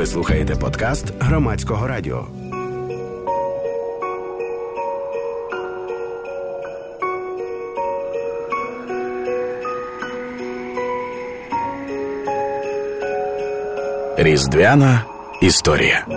Ви слухаєте подкаст Громадського радіо. Різдвяна історія.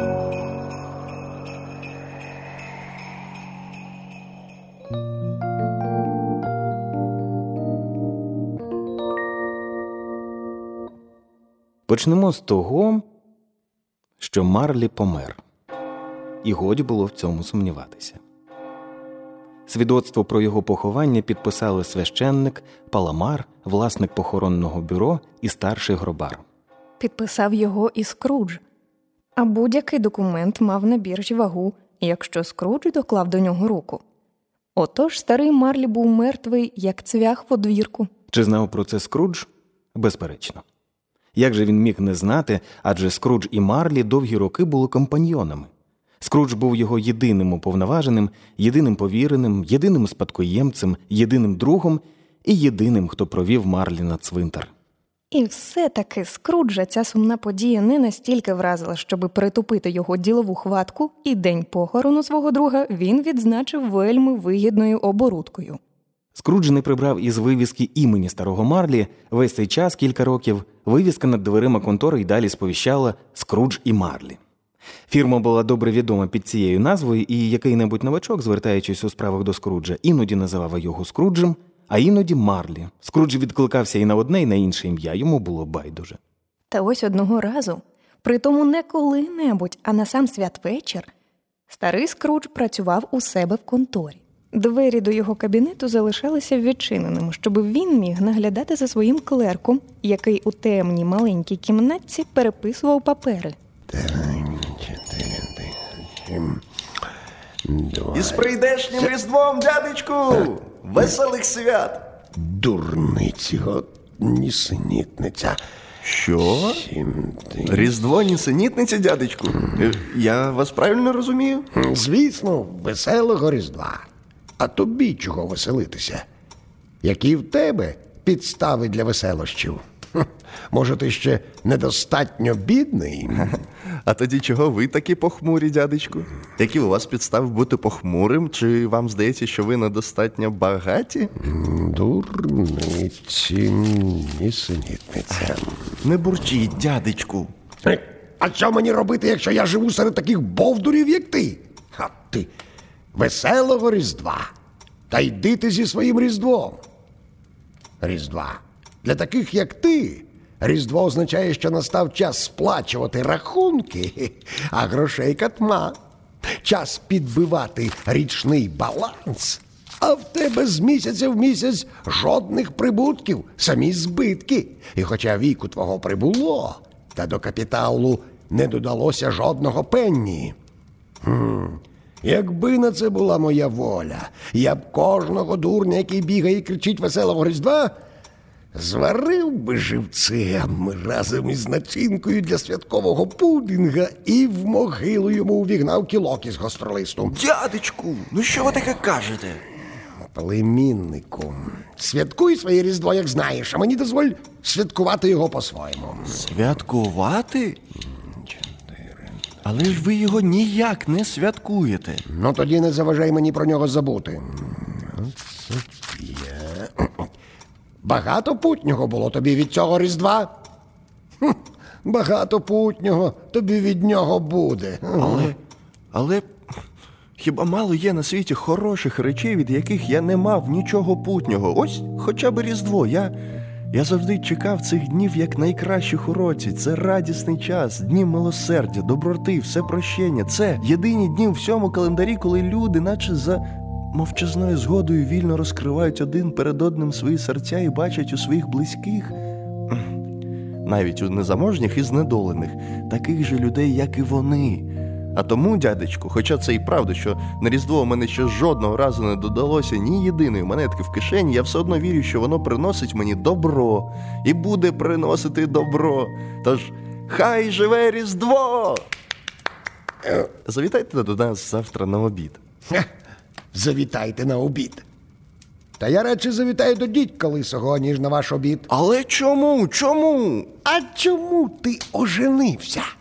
Почнемо з того, що Марлі помер. І годі було в цьому сумніватися. Свідоцтво про його поховання підписали священник, паламар, власник похоронного бюро і старший гробар. Підписав його і Скрудж. А будь-який документ мав на біржі вагу, якщо Скрудж доклав до нього руку. Отож старий Марлі був мертвий, як цвях в одвірку. Чи знав про це Скрудж? Безперечно. Як же він міг не знати, адже Скрудж і Марлі довгі роки були компаньйонами. Скрудж був його єдиним уповноваженим, єдиним повіреним, єдиним спадкоємцем, єдиним другом і єдиним, хто провів Марлі на цвинтар. І все-таки Скруджа ця сумна подія не настільки вразила, щоби притупити його ділову хватку, і день похорону свого друга він відзначив вельми вигідною оборудкою. Скрудж не прибрав із вивіски імені старого Марлі. Весь цей час, кілька років, вивіска над дверима контори й далі сповіщала «Скрудж і Марлі». Фірма була добре відома під цією назвою, і який-небудь новачок, звертаючись у справах до Скруджа, іноді називав його Скруджем, а іноді Марлі. Скрудж відкликався і на одне, і на інше ім'я, йому було байдуже. Та ось одного разу, притому не коли-небудь, а на сам святвечір, старий Скрудж працював у себе в конторі. Двері до його кабінету залишалися відчиненими, щоб він міг наглядати за своїм клерком, який у темній маленькій кімнатці переписував папери. Із прийдешнім Різдвом, дядечку! Веселих свят! Дурниці, нісенітниця. Що? Різдво нісенітниця, дядечку? Я вас правильно розумію? Звісно, веселого Різдва. А тобі чого веселитися? Які в тебе підстави для веселощів? Може, ти ще недостатньо бідний? А тоді чого ви такі похмурі, дядечку? Які у вас підстави бути похмурим? Чи вам здається, що ви недостатньо багаті? Дурниці, нісенітниця. Не бурчіть, дядечку. А що мені робити, якщо я живу серед таких бовдурів, як ти? А ти веселого Різдва. Та йди ти зі своїм Різдвом. Різдва. Для таких, як ти, Різдво означає, що настав час сплачувати рахунки, а грошей катма. Час підбивати річний баланс. А в тебе з місяця в місяць жодних прибутків, самі збитки. І хоча віку твого прибуло, та до капіталу не додалося жодного пенні. Якби на це була моя воля, я б кожного дурня, який бігає і кричить «Веселого Різдва», зварив би живцем разом із начинкою для святкового пудинга і в могилу йому увігнав кілок із гостролисту. Дядечку, ну що ви таке кажете? Племіннику, святкуй своє Різдво, як знаєш, а мені дозволь святкувати його по-своєму. Святкувати? Але ж ви його ніяк не святкуєте. Ну тоді не заважай мені про нього забути. Багато путнього було тобі від цього Різдва? Багато путнього тобі від нього буде. Але хіба мало є на світі хороших речей, від яких я не мав нічого путнього? Ось хоча б Різдво. Я завжди чекав цих днів як найкращих у році. Це радісний час, дні милосердя, доброти, всепрощення. Це єдині дні у всьому календарі, коли люди, наче за мовчазною згодою, вільно розкривають один перед одним свої серця і бачать у своїх близьких, навіть у незаможніх і знедолених, таких же людей, як і вони. А тому, дядечку, хоча це і правда, що на Різдво у мене ще жодного разу не додалося ні єдиної монетки в кишені, я все одно вірю, що воно приносить мені добро і буде приносити добро. Тож, хай живе Різдво! Завітайте до нас завтра на обід. Завітайте на обід. Та я радше завітаю до дідька лисого, ніж на ваш обід. Але чому? Чому? А чому ти оженився?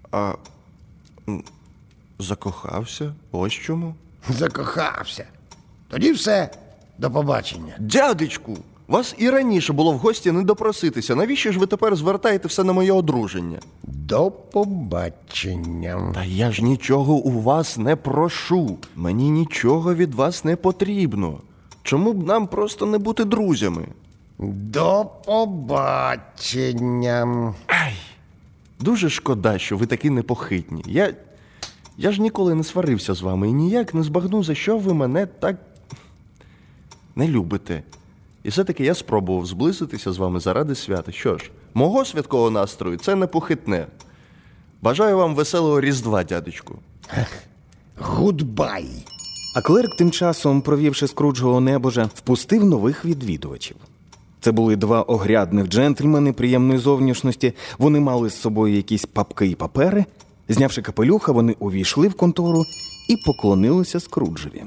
Закохався? Ось чому? Закохався. Тоді все. До побачення. Дядечку, вас і раніше було в гості не допроситися. Навіщо ж ви тепер звертаєте все на моє одруження? До побачення. Та я ж нічого у вас не прошу. Мені нічого від вас не потрібно. Чому б нам просто не бути друзями? До побачення. Дуже шкода, що ви такі непохитні. Я ж ніколи не сварився з вами і ніяк не збагну, за що ви мене так не любите. І все-таки я спробував зблизитися з вами заради свята. Що ж, мого святкового настрою це не похитне. Бажаю вам веселого Різдва, дядечку. Гудбай. А клерк тим часом, провівши Скруджового небожа, впустив нових відвідувачів. Це були два огрядних джентльмени приємної зовнішності. Вони мали з собою якісь папки і папери. Знявши капелюха, вони увійшли в контору і поклонилися Скруджеві.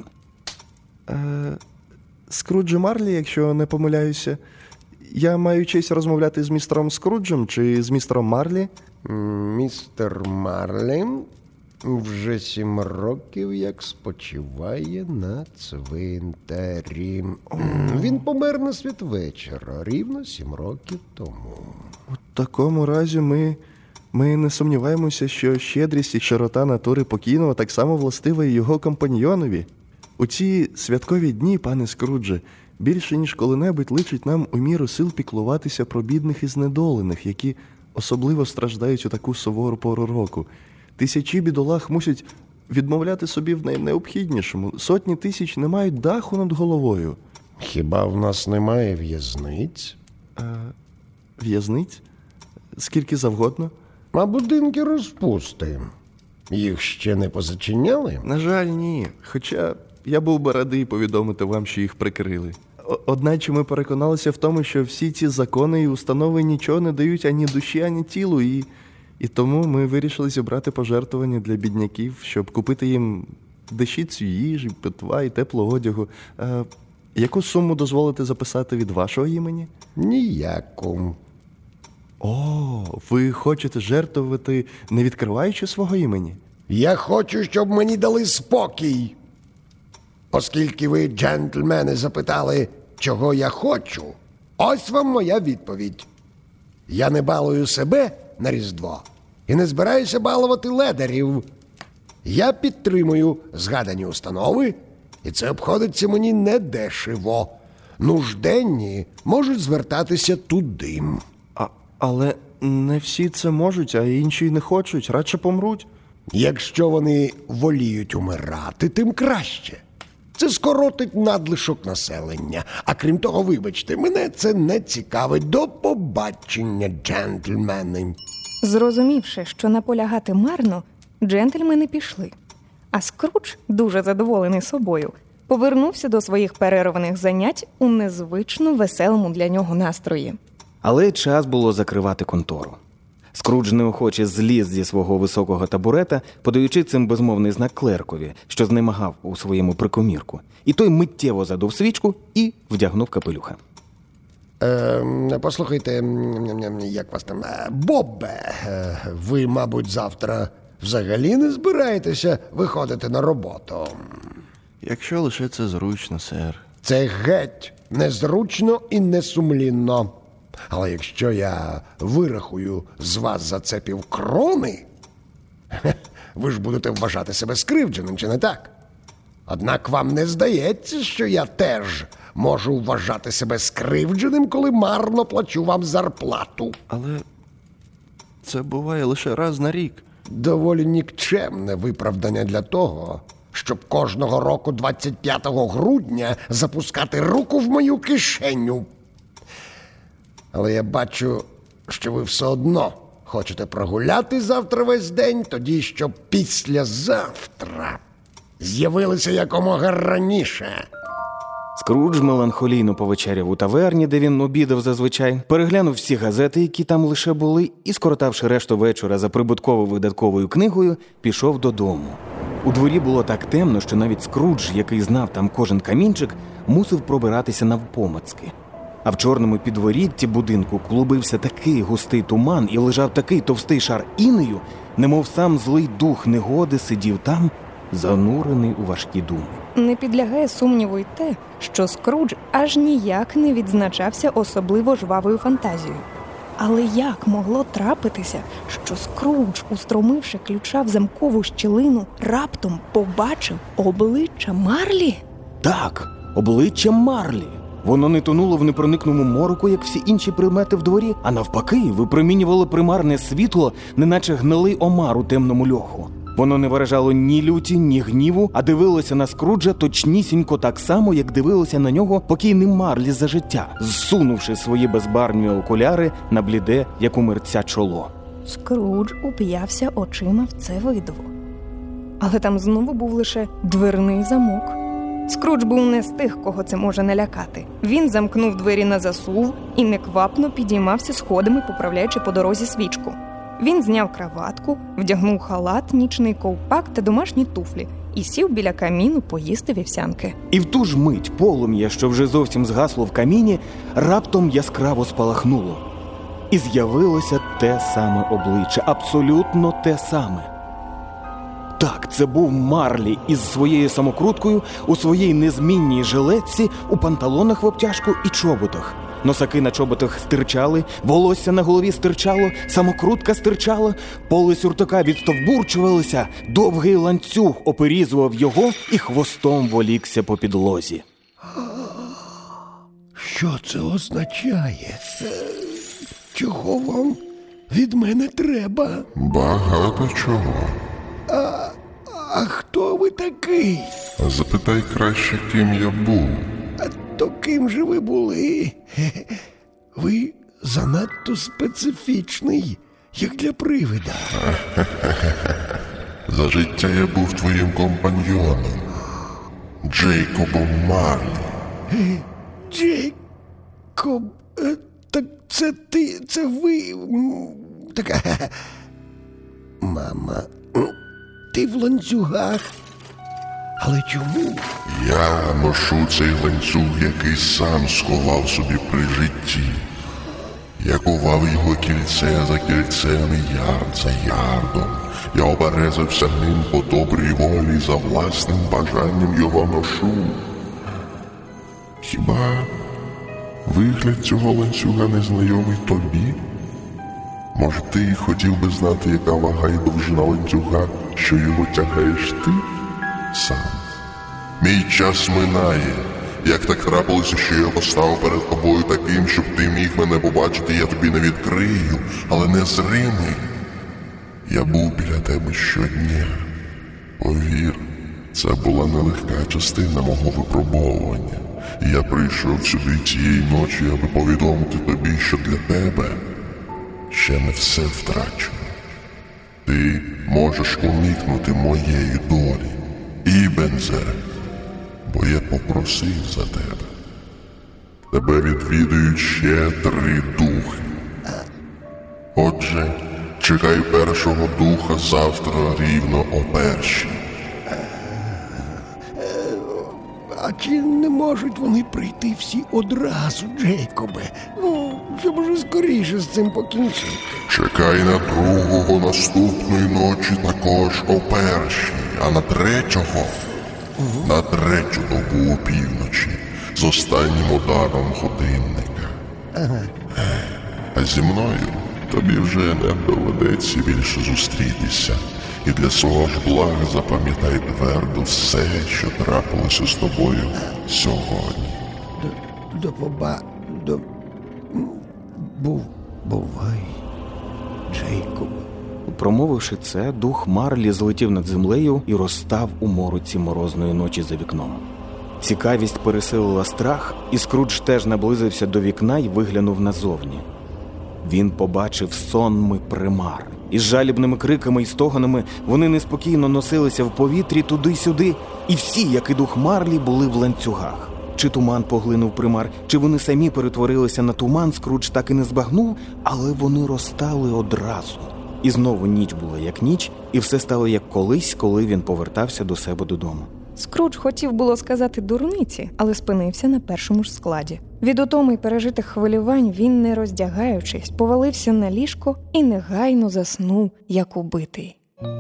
Скруджі Марлі, якщо не помиляюся. Я маю честь розмовляти з містером Скруджем чи з містером Марлі? Містер Марлі вже 7 років як спочиває на цвинтарі. Він помер на святвечора, рівно 7 років тому. У такому разі ми не сумніваємося, що щедрість і широта натури покійного так само властива і його компаньйонові. У ці святкові дні, пане Скрудже, більше ніж коли-небудь личить нам у міру сил піклуватися про бідних і знедолених, які особливо страждають у таку сувору пору року. Тисячі бідолах мусять відмовляти собі в найнеобхіднішому. Сотні тисяч не мають даху над головою. Хіба в нас немає в'язниць? В'язниць? Скільки завгодно? А будинки розпусти. Їх ще не позачиняли? На жаль, ні. Хоча я був би радий повідомити вам, що їх прикрили. Одначе ми переконалися в тому, що всі ці закони і установи нічого не дають ані душі, ані тілу. І тому ми вирішили зібрати пожертвування для бідняків, щоб купити їм дещицю їжі, питва і теплого одягу. Яку суму дозволите записати від вашого імені? Ніяку. О, ви хочете жертвувати, не відкриваючи свого імені? Я хочу, щоб мені дали спокій. Оскільки ви, джентльмени, запитали, чого я хочу, ось вам моя відповідь. Я не балую себе на Різдво і не збираюся балувати ледарів. Я підтримую згадані установи, і це обходиться мені недешево. Нужденні можуть звертатися туди. Але не всі це можуть, а інші не хочуть, радше помруть. Якщо вони воліють умирати, тим краще. Це скоротить надлишок населення. А крім того, вибачте, мене це не цікавить. До побачення, джентльмени. Зрозумівши, що наполягати марно, джентльмени пішли. А Скрудж, дуже задоволений собою, повернувся до своїх перерваних занять у незвично веселому для нього настрої. Але час було закривати контору. Скрудж неохоче зліз зі свого високого табурета, подаючи цим безмовний знак клеркові, що знемагав у своєму прикомірку. І той миттєво задув свічку і вдягнув капелюха. Послухайте, як вас там? Боббе, ви, мабуть, завтра взагалі не збираєтеся виходити на роботу? Якщо лише це зручно, сер. Це геть незручно і несумлінно. Але якщо я вирахую з вас за це півкрони, ви ж будете вважати себе скривдженим, чи не так? Однак вам не здається, що я теж можу вважати себе скривдженим, коли марно плачу вам зарплату? Але це буває лише раз на рік. Доволі нікчемне виправдання для того, щоб кожного року 25 грудня запускати руку в мою кишеню. Але я бачу, що ви все одно хочете прогуляти завтра весь день, тоді, щоб післязавтра з'явилися якомога раніше. Скрудж меланхолійно повечеряв у таверні, де він обідав зазвичай, переглянув всі газети, які там лише були, і, скоротавши решту вечора за прибутково-видатковою книгою, пішов додому. У дворі було так темно, що навіть Скрудж, який знав там кожен камінчик, мусив пробиратися навпомацки. А в чорному підворітті будинку клубився такий густий туман і лежав такий товстий шар інею, немов сам злий дух негоди сидів там, занурений у важкі думи. Не підлягає сумніву й те, що Скрудж аж ніяк не відзначався особливо жвавою фантазією. Але як могло трапитися, що Скрудж, устромивши ключа в замкову щілину, раптом побачив обличчя Марлі? Так, обличчя Марлі. Воно не тонуло в непроникному мороку, як всі інші предмети в дворі, а навпаки, випромінювало примарне світло, неначе гнилий омар у темному льоху. Воно не виражало ні люті, ні гніву, а дивилося на Скруджа точнісінько так само, як дивилося на нього покійний Марлі за життя, зсунувши свої безбарвні окуляри на бліде, як у мерця, чоло. Скрудж уп'явся очима в це видиво. Але там знову був лише дверний замок. Скрудж був не з тих, кого це може налякати. Він замкнув двері на засув і неквапно підіймався сходами, поправляючи по дорозі свічку. Він зняв краватку, вдягнув халат, нічний ковпак та домашні туфлі і сів біля каміну поїсти вівсянки. І в ту ж мить полум'я, що вже зовсім згасло в каміні, раптом яскраво спалахнуло. І з'явилося те саме обличчя, абсолютно те саме. Так, це був Марлі із своєю самокруткою, у своїй незмінній жилетці, у панталонах в обтяжку і чоботах. Носаки на чоботах стирчали, волосся на голові стирчало, самокрутка стирчала, поли сюртука відстовбурчувалися, довгий ланцюг оперізував його і хвостом волікся по підлозі. Що це означає? Чого вам від мене треба? Багато чого. А хто ви такий? Запитай краще, ким я був. А то ким же ви були? Ви занадто специфічний, як для привида. За життя я був твоїм компаньйоном, Джейкобом Марлі. Джейкоб, так це ви... Так, мама, ти в ланцюгах. Але чому? Я ношу цей ланцюг, який сам сховав собі при житті. Я кував його кільце за кільцем і ярд за ярдом. Я оберезався ним по добрій волі, за власним бажанням його ношу. Хіба вигляд цього ланцюга незнайомий тобі? Може, ти хотів би знати, яка вага і довжина ланцюга, що його тягаєш ти сам? Мій час минає. Як так трапилося, що я постав перед тобою таким, щоб ти міг мене побачити, я тобі не відкрию, але незримий. Я був біля тебе щодня. Повір, це була нелегка частина мого випробовування. І я прийшов сюди цієї ночі, аби повідомити тобі, що для тебе ще не все втрачено. Ти можеш уникнути моєї долі, Ібензе, бо я попросив за тебе. Тебе відвідують ще 3 духи. Отже, чекай першого духа завтра рівно о 1:00. А чи не можуть вони прийти всі одразу, Джейкобе? Щоб уже скоріше з цим покінчити. Чекай на другого наступної ночі також о 1:00, а на третього на 3-ю добу опівночі з останнім ударом годинника. А зі мною тобі вже не доведеться більше зустрітися. І для свого ж блага запам'ятай твердо все, що трапилося з тобою сьогодні. Бувай, Джейкоб. Промовивши це, дух Марлі злетів над землею і розстав у мороці морозної ночі за вікном. Цікавість пересилила страх, і Скрудж теж наблизився до вікна і виглянув назовні. Він побачив сонми примар. Із жалібними криками і стогонами вони неспокійно носилися в повітрі туди-сюди, і всі, як і дух Марлі, були в ланцюгах. Чи туман поглинув примар, чи вони самі перетворилися на туман, Скрудж так і не збагнув, але вони розтали одразу. І знову ніч була як ніч, і все стало як колись, коли він повертався до себе додому. Скрудж хотів було сказати дурниці, але спинився на першому ж складі. Від утоми й пережитих хвилювань він, не роздягаючись, повалився на ліжко і негайно заснув, як убитий.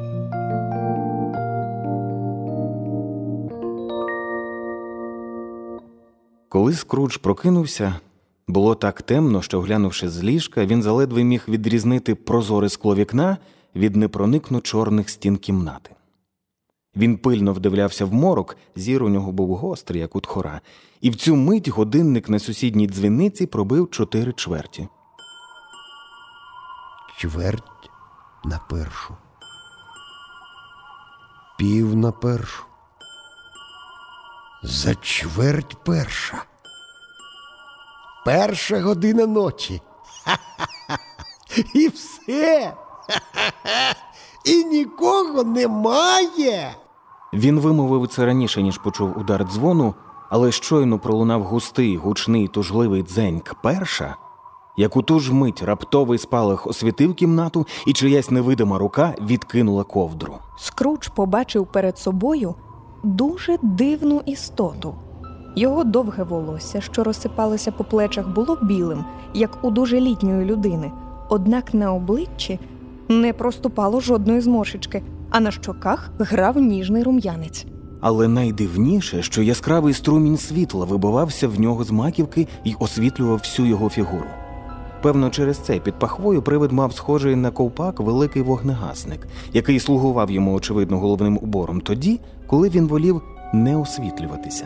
Коли Скрудж прокинувся, було так темно, що, глянувши з ліжка, він заледве міг відрізнити прозоре скло вікна від непроникно чорних стін кімнати. Він пильно вдивлявся в морок, зір у нього був гострий, як у тхора, і в цю мить годинник на сусідній дзвіниці пробив 4/4. 1:45. 1:45. За 1:45. 1 година ночі. Ха-ха-ха. І все. Ха-ха-ха. І нікого немає. Він вимовив це раніше, ніж почув удар дзвону, але щойно пролунав густий, гучний, тужливий дзеньк перша, як у ту ж мить раптовий спалах освітив кімнату, і чиясь невидима рука відкинула ковдру. Скрудж побачив перед собою дуже дивну істоту. Його довге волосся, що розсипалося по плечах, було білим, як у дуже літньої людини, однак на обличчі не проступало жодної зморшечки, а на щоках грав ніжний рум'янець. Але найдивніше, що яскравий струмінь світла вибивався в нього з маківки і освітлював всю його фігуру. Певно, через це під пахвою привид мав схожий на ковпак великий вогнегасник, який слугував йому, очевидно, головним убором тоді, коли він волів не освітлюватися.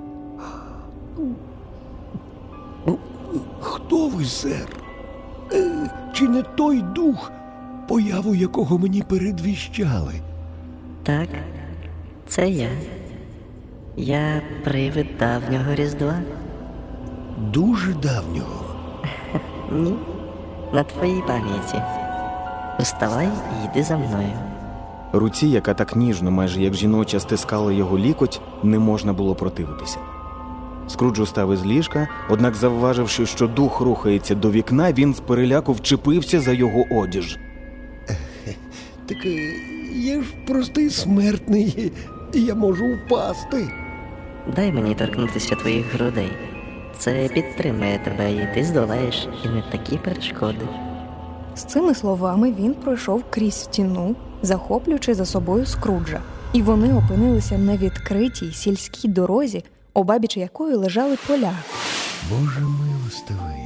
Хто ви, сер? Чи не той дух, появу якого мені передвіщали? Так, це я. Я привид давнього Різдва. Дуже давнього. Ні, на твоїй пам'яті. Вставай і йди за мною. Руці, яка так ніжно, майже як жіноча, стискала його лікоть, не можна було противитися. Скрудж устав із ліжка, однак, завваживши, що дух рухається до вікна, він з переляку вчепився за його одіж. Так я ж простий смертний, я можу впасти. Дай мені торкнутися твоїх грудей. Це підтримує тебе, і ти здолаєш і не такі перешкоди. З цими словами він пройшов крізь стіну, захоплюючи за собою Скруджа, і вони опинилися на відкритій сільській дорозі, обабіч якої лежали поля. Боже милостивий,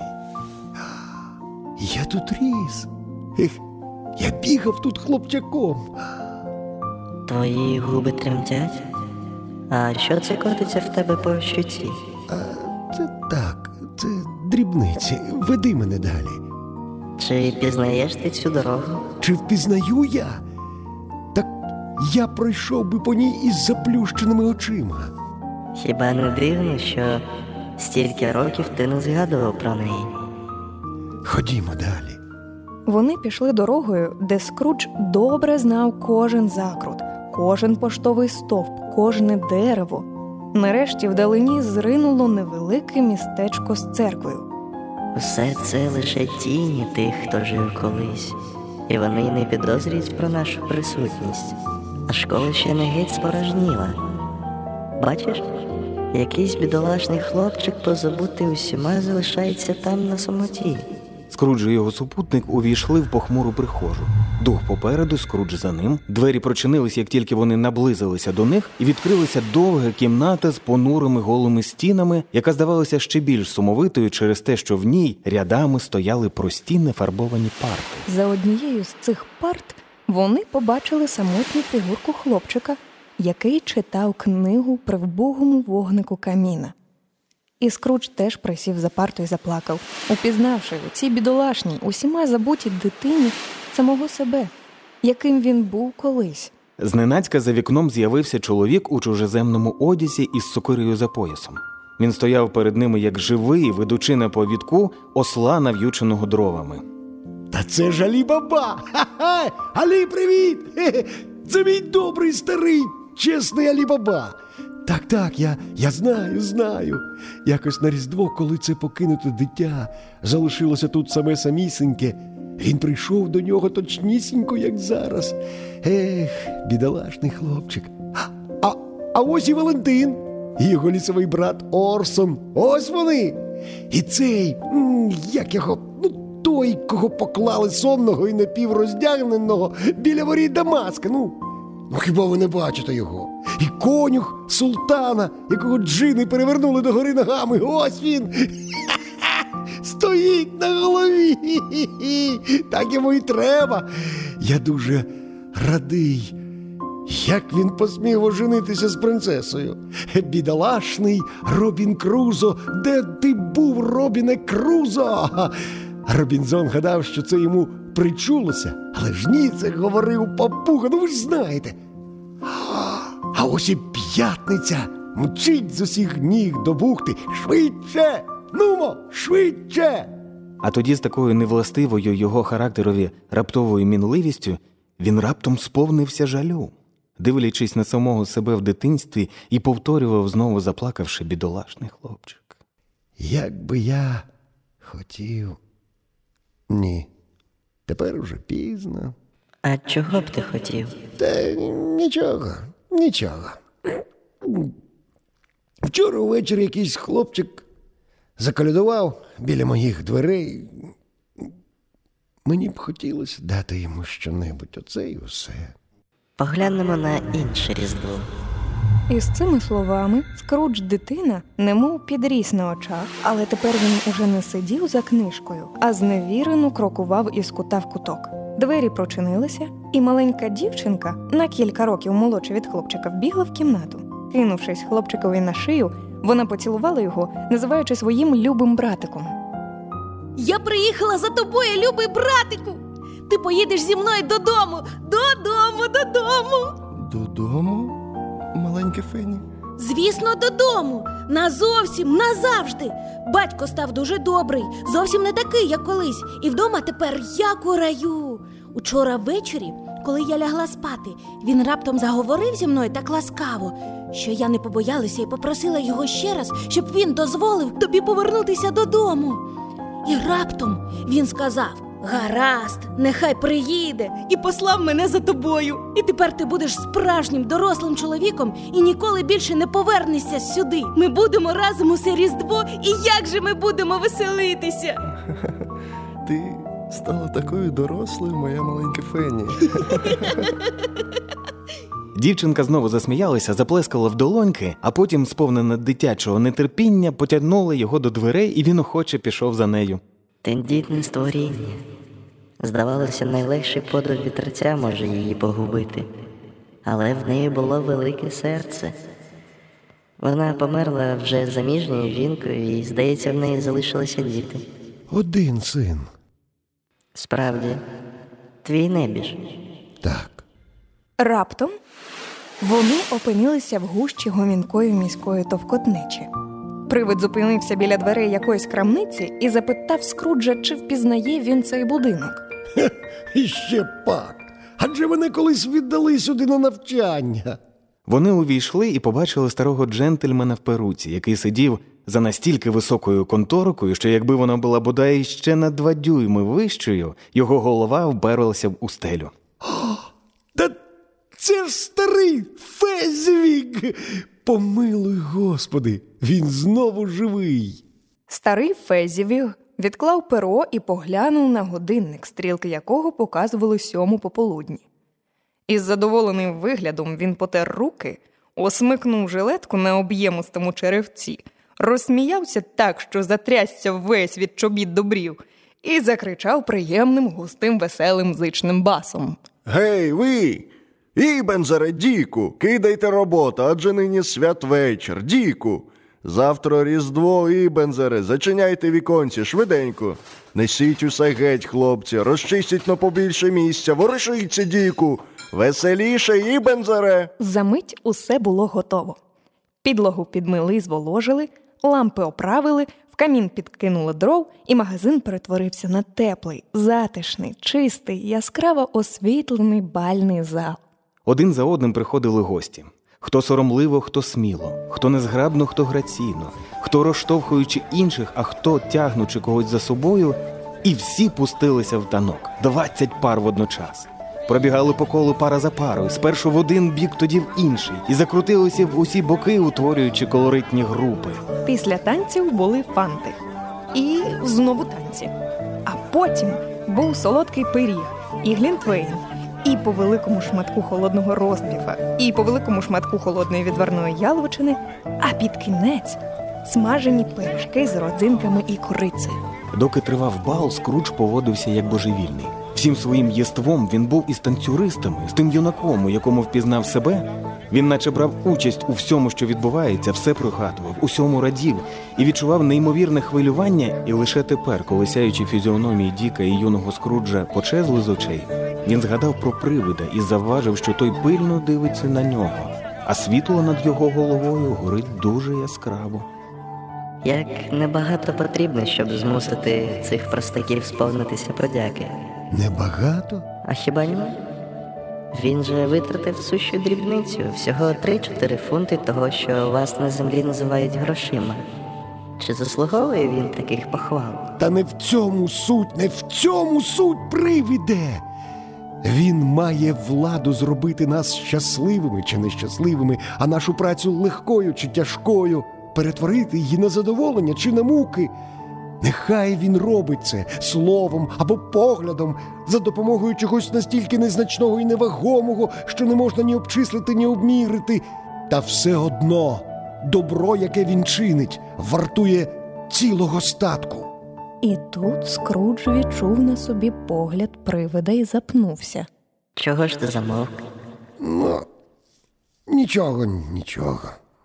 я тут ріс. Я бігав тут хлопчаком. Твої губи тремтять? А що це котиться в тебе по щуці? Це так, це дрібниці. Веди мене далі. Чи пізнаєш ти цю дорогу? Чи впізнаю я? Так я пройшов би по ній із заплющеними очима. Хіба не дивно, що стільки років ти не згадував про неї? Ходімо далі. Вони пішли дорогою, де Скрудж добре знав кожен закрут, кожен поштовий стовп, кожне дерево. Нарешті вдалині зринуло невелике містечко з церквою. Усе це лише тіні тих, хто жив колись, і вони не підозрюють про нашу присутність, а школа ще не геть спорожніла. Бачиш, якийсь бідолашний хлопчик, позабутий усіма, залишається там на самоті. Скрудж і його супутник увійшли в похмуру прихожу. Дух попереду, Скрудж за ним. Двері прочинились, як тільки вони наблизилися до них, і відкрилася довга кімната з понурими голими стінами, яка здавалася ще більш сумовитою через те, що в ній рядами стояли прості нефарбовані парти. За однією з цих парт вони побачили самотню фігурку хлопчика, який читав книгу при вбогому вогнику каміна. І Скрудж теж присів за парту і заплакав, упізнавши у цій бідолашній, усіма забутій дитині самого себе, яким він був колись. Зненацька за вікном з'явився чоловік у чужеземному одязі із сокирою за поясом. Він стояв перед ними як живий, ведучи на повідку осла, нав'юченого дровами. Та це ж Алі-Баба! Ха-ха! Алі, привіт! Хе-хе! Це мій добрий старий, чесний Алі-Баба! Так, я знаю. Якось на Різдво, коли це покинуте дитя залишилося тут самісіньке, він прийшов до нього точнісінько, як зараз. Бідолашний хлопчик. А ось і Валентин, і його лісовий брат Орсон. Ось вони. І цей, як його, той, кого поклали сонного і напівроздягненого біля воріт Дамаска. Ну, хіба ви не бачите його? І конюх султана, якого джини перевернули догори ногами. Ось він! Стоїть на голові! Так йому і треба. Я дуже радий, як він посмів оженитися з принцесою. Бідолашний Робін Крузо, де ти був, Робіне Крузо? Робінзон гадав, що це йому причулося, але ж ні, це говорив папуга, ну ви ж знаєте. А ось і п'ятниця мчить з усіх ніг до бухти. Швидше! Нумо, швидше! А тоді з такою невластивою його характерові раптовою мінливістю він раптом сповнився жалю, дивлячись на самого себе в дитинстві, і повторював, знову заплакавши, бідолашний хлопчик. Як би я хотів... Ні, тепер уже пізно. А чого б ти хотів? Та нічого. Вчора увечері якийсь хлопчик заколядував біля моїх дверей. Мені б хотілося дати йому щонебудь, оце і усе. Поглянемо на інше Різдво. І з цими словами Скрудж дитина немов підріс на очах, але тепер він уже не сидів за книжкою, а зневірено крокував із кута в куток. Двері прочинилися, і маленька дівчинка, на кілька років молодша від хлопчика, вбігла в кімнату. Кинувшись хлопчикові на шию, вона поцілувала його, називаючи своїм любим братиком. «Я приїхала за тобою, любий братику! Ти поїдеш зі мною додому! Додому! Додому, маленьке Фені? Звісно, додому! Назовсім, назавжди! Батько став дуже добрий, зовсім не такий, як колись. І вдома тепер як у раю. Учора ввечері, коли я лягла спати, він раптом заговорив зі мною так ласкаво, що я не побоялася і попросила його ще раз, щоб він дозволив тобі повернутися додому. І раптом він сказав: «Гаразд, нехай приїде», і послав мене за тобою. І тепер ти будеш справжнім дорослим чоловіком і ніколи більше не повернешся сюди. Ми будемо разом усе Різдво, і як же ми будемо веселитися. Ти стала такою дорослою, моя маленька Фені. Дівчинка знову засміялася, заплескала в долоньки, а потім, сповнена дитячого нетерпіння, потягнула його до дверей, і він охоче пішов за нею. Тендітне створіння. Здавалося, найлегший подруг вітерця може її погубити. Але в неї було велике серце. Вона померла вже заміжньою жінкою, і, здається, в неї залишилися діти. Один син. Справді, твій небіж. Так. Раптом вони опинилися в гущі гомінкої міської товкотнечі. Привид зупинився біля дверей якоїсь крамниці і запитав Скруджа, чи впізнає він цей будинок. Іще пак. Адже вони колись віддали сюди на навчання. Вони увійшли і побачили старого джентльмена в перуці, який сидів за настільки високою конторкою, що якби вона була бодай ще на 2 дюйми вищою, його голова вперлася у стелю. Та це ж старий Фезвік! Помилуй, Господи, він знову живий. Старий Фезівіг відклав перо і поглянув на годинник, стрілки якого показували 7 пополудні. Із задоволеним виглядом він потер руки, осмикнув жилетку на об'ємистому черевці, розсміявся так, що затрясся весь від чобіт до брів, і закричав приємним, густим, веселим, зичним басом. Гей, ви! Ібензере, Діку, кидайте роботу, адже нині святвечір. Діку! Завтра Різдво, Ібензере, зачиняйте віконці, швиденько. Несіть усе геть, хлопці, розчистіть на побільше місця, ворушіться, Діку. Веселіше, Ібензере. Замить усе було готово. Підлогу підмили, зволожили, лампи оправили, в камін підкинули дров, і магазин перетворився на теплий, затишний, чистий, яскраво освітлений бальний зал. Один за одним приходили гості. Хто соромливо, хто сміло, хто незграбно, хто граційно, хто розштовхуючи інших, а хто тягнучи когось за собою, і всі пустилися в танок. 20 пар водночас. Пробігали по колу пара за парою, спершу в один бік, тоді в інший, і закрутилися в усі боки, утворюючи колоритні групи. Після танців були фанти. і знову танці. А потім був солодкий пиріг і глінтвейн, і по великому шматку холодного ростбіфа, і по великому шматку холодної відварної яловичини, а під кінець смажені пиріжки з родзинками і корицею. Доки тривав бал, Скрудж поводився як божевільний. Всім своїм єством він був із танцюристами, з тим юнаком, у якому впізнав себе. Він наче брав участь у всьому, що відбувається, все пригадував, усьому радів і відчував неймовірне хвилювання. І лише тепер, коли сяючі фізіономії Діка і юного Скруджа почезли з очей, він згадав про привида і завважив, що той пильно дивиться на нього, а світло над його головою горить дуже яскраво. Як небагато потрібно, щоб змусити цих простаків сповнитися подяки. Небагато? А хіба ні? Він же витратив сущу дрібницю, всього 3-4 фунти того, що вас на землі називають грошима. Чи заслуговує він таких похвал? Та не в цьому суть, не в цьому суть, привиде! Він має владу зробити нас щасливими чи нещасливими, а нашу працю легкою чи тяжкою, перетворити її на задоволення чи на муки. Нехай він робить це словом або поглядом, за допомогою чогось настільки незначного і невагомого, що не можна ні обчислити, ні обмірити. Та все одно добро, яке він чинить, вартує цілого статку. І тут Скрудж відчув на собі погляд привида і запнувся. Чого ж ти замовк? Нічого.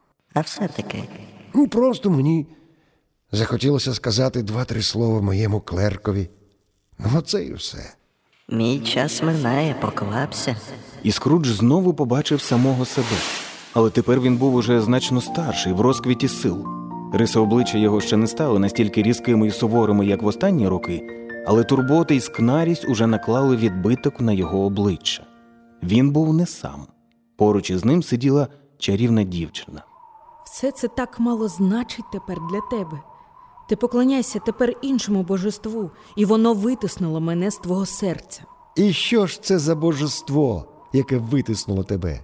А все-таки? Просто мені захотілося сказати 2-3 слова моєму клеркові. Оце і все. Мій час минає, поквапся. І Скрудж знову побачив самого себе. Але тепер він був уже значно старший, в розквіті сил. Риси обличчя його ще не стали настільки різкими і суворими, як в останні роки, але турбота і скнарість уже наклали відбиток на його обличчя. Він був не сам. Поруч із ним сиділа чарівна дівчина. Все це так мало значить тепер для тебе. Ти поклоняйся тепер іншому божеству, і воно витиснуло мене з твого серця. І що ж це за божество, яке витиснуло тебе?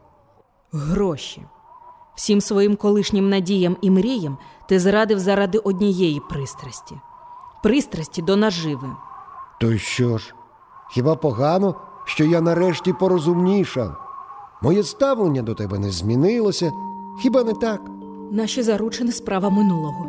Гроші. Всім своїм колишнім надіям і мріям ти зрадив заради однієї пристрасті. Пристрасті до наживи. То й що ж? Хіба погано, що я нарешті порозумнішав? Моє ставлення до тебе не змінилося, хіба не так? Наші заручини – справа минулого.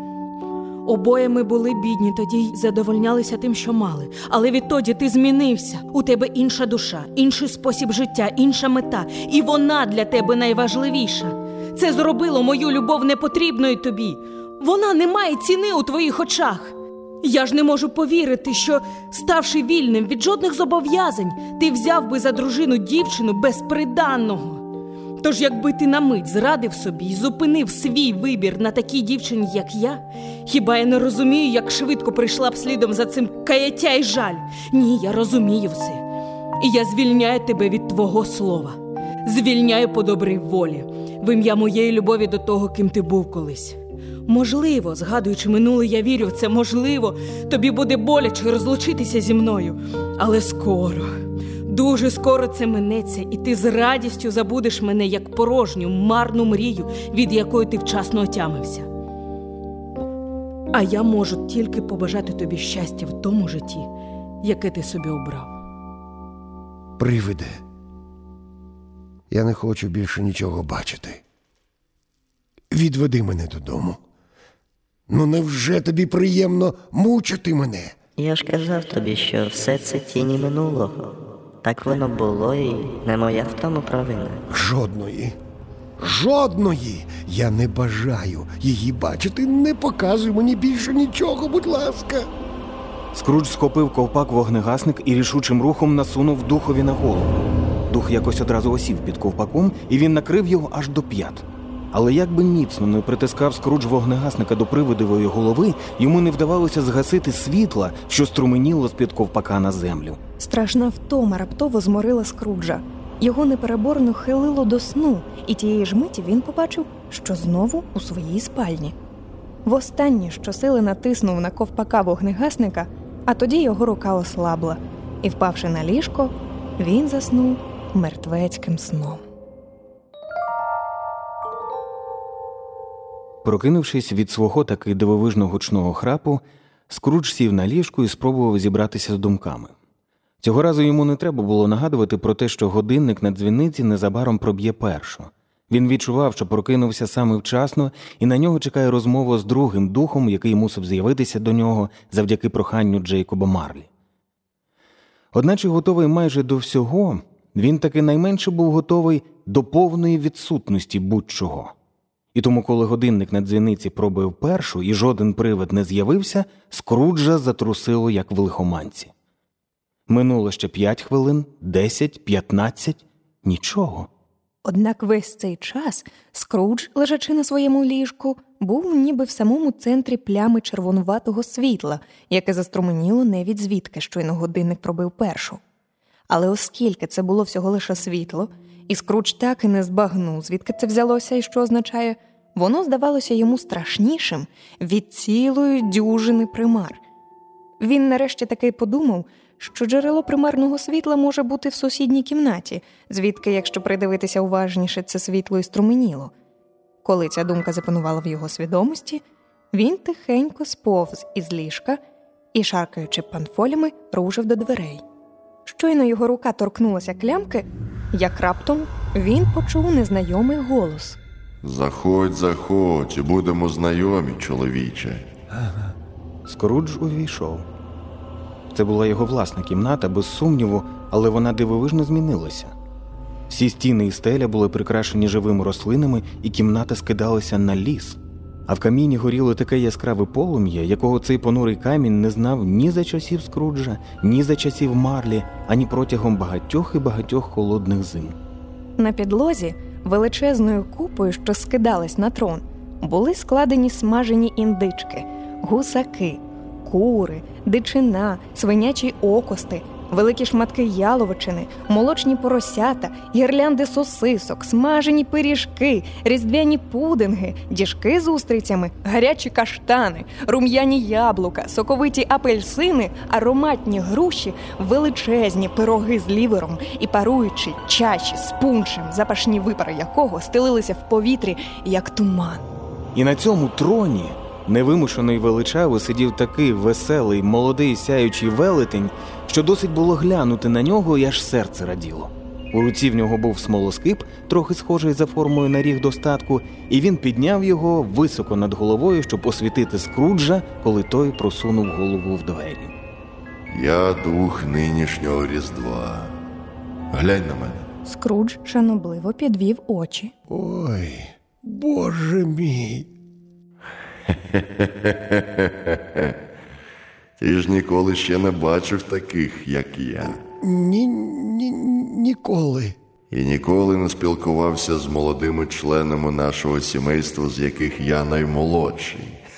Обоє ми були бідні тоді й задовольнялися тим, що мали. Але відтоді ти змінився. У тебе інша душа, інший спосіб життя, інша мета. І вона для тебе найважливіша. Це зробило мою любов непотрібною тобі. Вона не має ціни у твоїх очах. Я ж не можу повірити, що, ставши вільним від жодних зобов'язань, ти взяв би за дружину дівчину безприданного. Тож, якби ти на мить зрадив собі і зупинив свій вибір на такій дівчині, як я, хіба я не розумію, як швидко прийшла б слідом за цим каяття і жаль? Ні, я розумію все. І я звільняю тебе від твого слова. Звільняю по добрій волі, в ім'я моєї любові до того, ким ти був колись. Можливо, згадуючи минуле, я вірю в це, можливо, тобі буде боляче розлучитися зі мною. Але скоро, дуже скоро це минеться, і ти з радістю забудеш мене як порожню, марну мрію, від якої ти вчасно отямився. А я можу тільки побажати тобі щастя в тому житті, яке ти собі обрав. Привиде, я не хочу більше нічого бачити. Відведи мене додому. Невже тобі приємно мучити мене? Я ж казав тобі, що все це тіні минулого. Так воно було, і не моя в тому провина. Жодної! Я не бажаю її бачити. Не показуй мені більше нічого, будь ласка. Скрудж схопив ковпак-вогнегасник і рішучим рухом насунув духові на голову. Дух якось одразу осів під ковпаком, і він накрив його аж до п'ят. Але як би міцно не притискав Скрудж вогнегасника до привидової голови, йому не вдавалося згасити світла, що струменіло з-під ковпака на землю. Страшна втома раптово зморила Скруджа. Його непереборно хилило до сну, і тієї ж миті він побачив, що знову у своїй спальні. Востаннє щосили натиснув на ковпака вогнегасника, а тоді його рука ослабла, і, впавши на ліжко, він заснув мертвецьким сном. Прокинувшись від свого таки дивовижно гучного храпу, Скрудж сів на ліжку і спробував зібратися з думками. Цього разу йому не треба було нагадувати про те, що годинник на дзвіниці незабаром проб'є першу. Він відчував, що прокинувся саме вчасно, і на нього чекає розмова з другим духом, який мусив з'явитися до нього завдяки проханню Джейкоба Марлі. Одначе готовий майже до всього, він таки найменше був готовий до повної відсутності будь-чого. І тому, коли годинник на дзвіниці пробив першу і жоден привид не з'явився, Скруджа затрусило, як в лихоманці. Минуло ще 5 хвилин, 10, 15 – нічого. Однак весь цей час Скрудж, лежачи на своєму ліжку, був ніби в самому центрі плями червонуватого світла, яке заструменіло не від звідки, щойно годинник пробив першу. Але оскільки це було всього лише світло, і Скрудж так і не збагнув, звідки це взялося і що означає, воно здавалося йому страшнішим від цілої дюжини примар. Він нарешті таки подумав, що джерело примарного світла може бути в сусідній кімнаті, звідки, якщо придивитися уважніше, це світло і струменіло. Коли ця думка запанувала в його свідомості, він тихенько сповз із ліжка і, шаркаючи пантофлями, рушив до дверей. Щойно його рука торкнулася клямки, як раптом він почув незнайомий голос. «Заходь, заходь, і будемо знайомі, чоловіче». Скрудж увійшов. Це була його власна кімната, без сумніву, але вона дивовижно змінилася. Всі стіни і стеля були прикрашені живими рослинами, і кімната скидалася на ліс. А в каміні горіло таке яскраве полум'я, якого цей понурий камінь не знав ні за часів Скруджа, ні за часів Марлі, ані протягом багатьох і багатьох холодних зим. На підлозі, величезною купою, що скидалась на трон, були складені смажені індички, гусаки, кури, дичина, свинячі окости, великі шматки яловичини, молочні поросята, гірлянди сосисок, смажені пиріжки, різдвяні пудинги, діжки з устрицями, гарячі каштани, рум'яні яблука, соковиті апельсини, ароматні груші, величезні пироги з лівером і паруючі чаші з пуншем, запашні випари якого стелилися в повітрі, як туман. І на цьому троні невимушено й величаво сидів такий веселий, молодий, сяючий велетень, що досить було глянути на нього, і аж серце раділо. У руці в нього був смолоскип, трохи схожий за формою на ріг достатку, і він підняв його високо над головою, щоб освітити Скруджа, коли той просунув голову в двері. «Я дух нинішнього Різдва. Глянь на мене». Скрудж шанобливо підвів очі. Ой, Боже мій! Ти ж ніколи ще не бачив таких, як я. Ніколи. І ніколи не спілкувався з молодими членами нашого сімейства, з яких я наймолодший.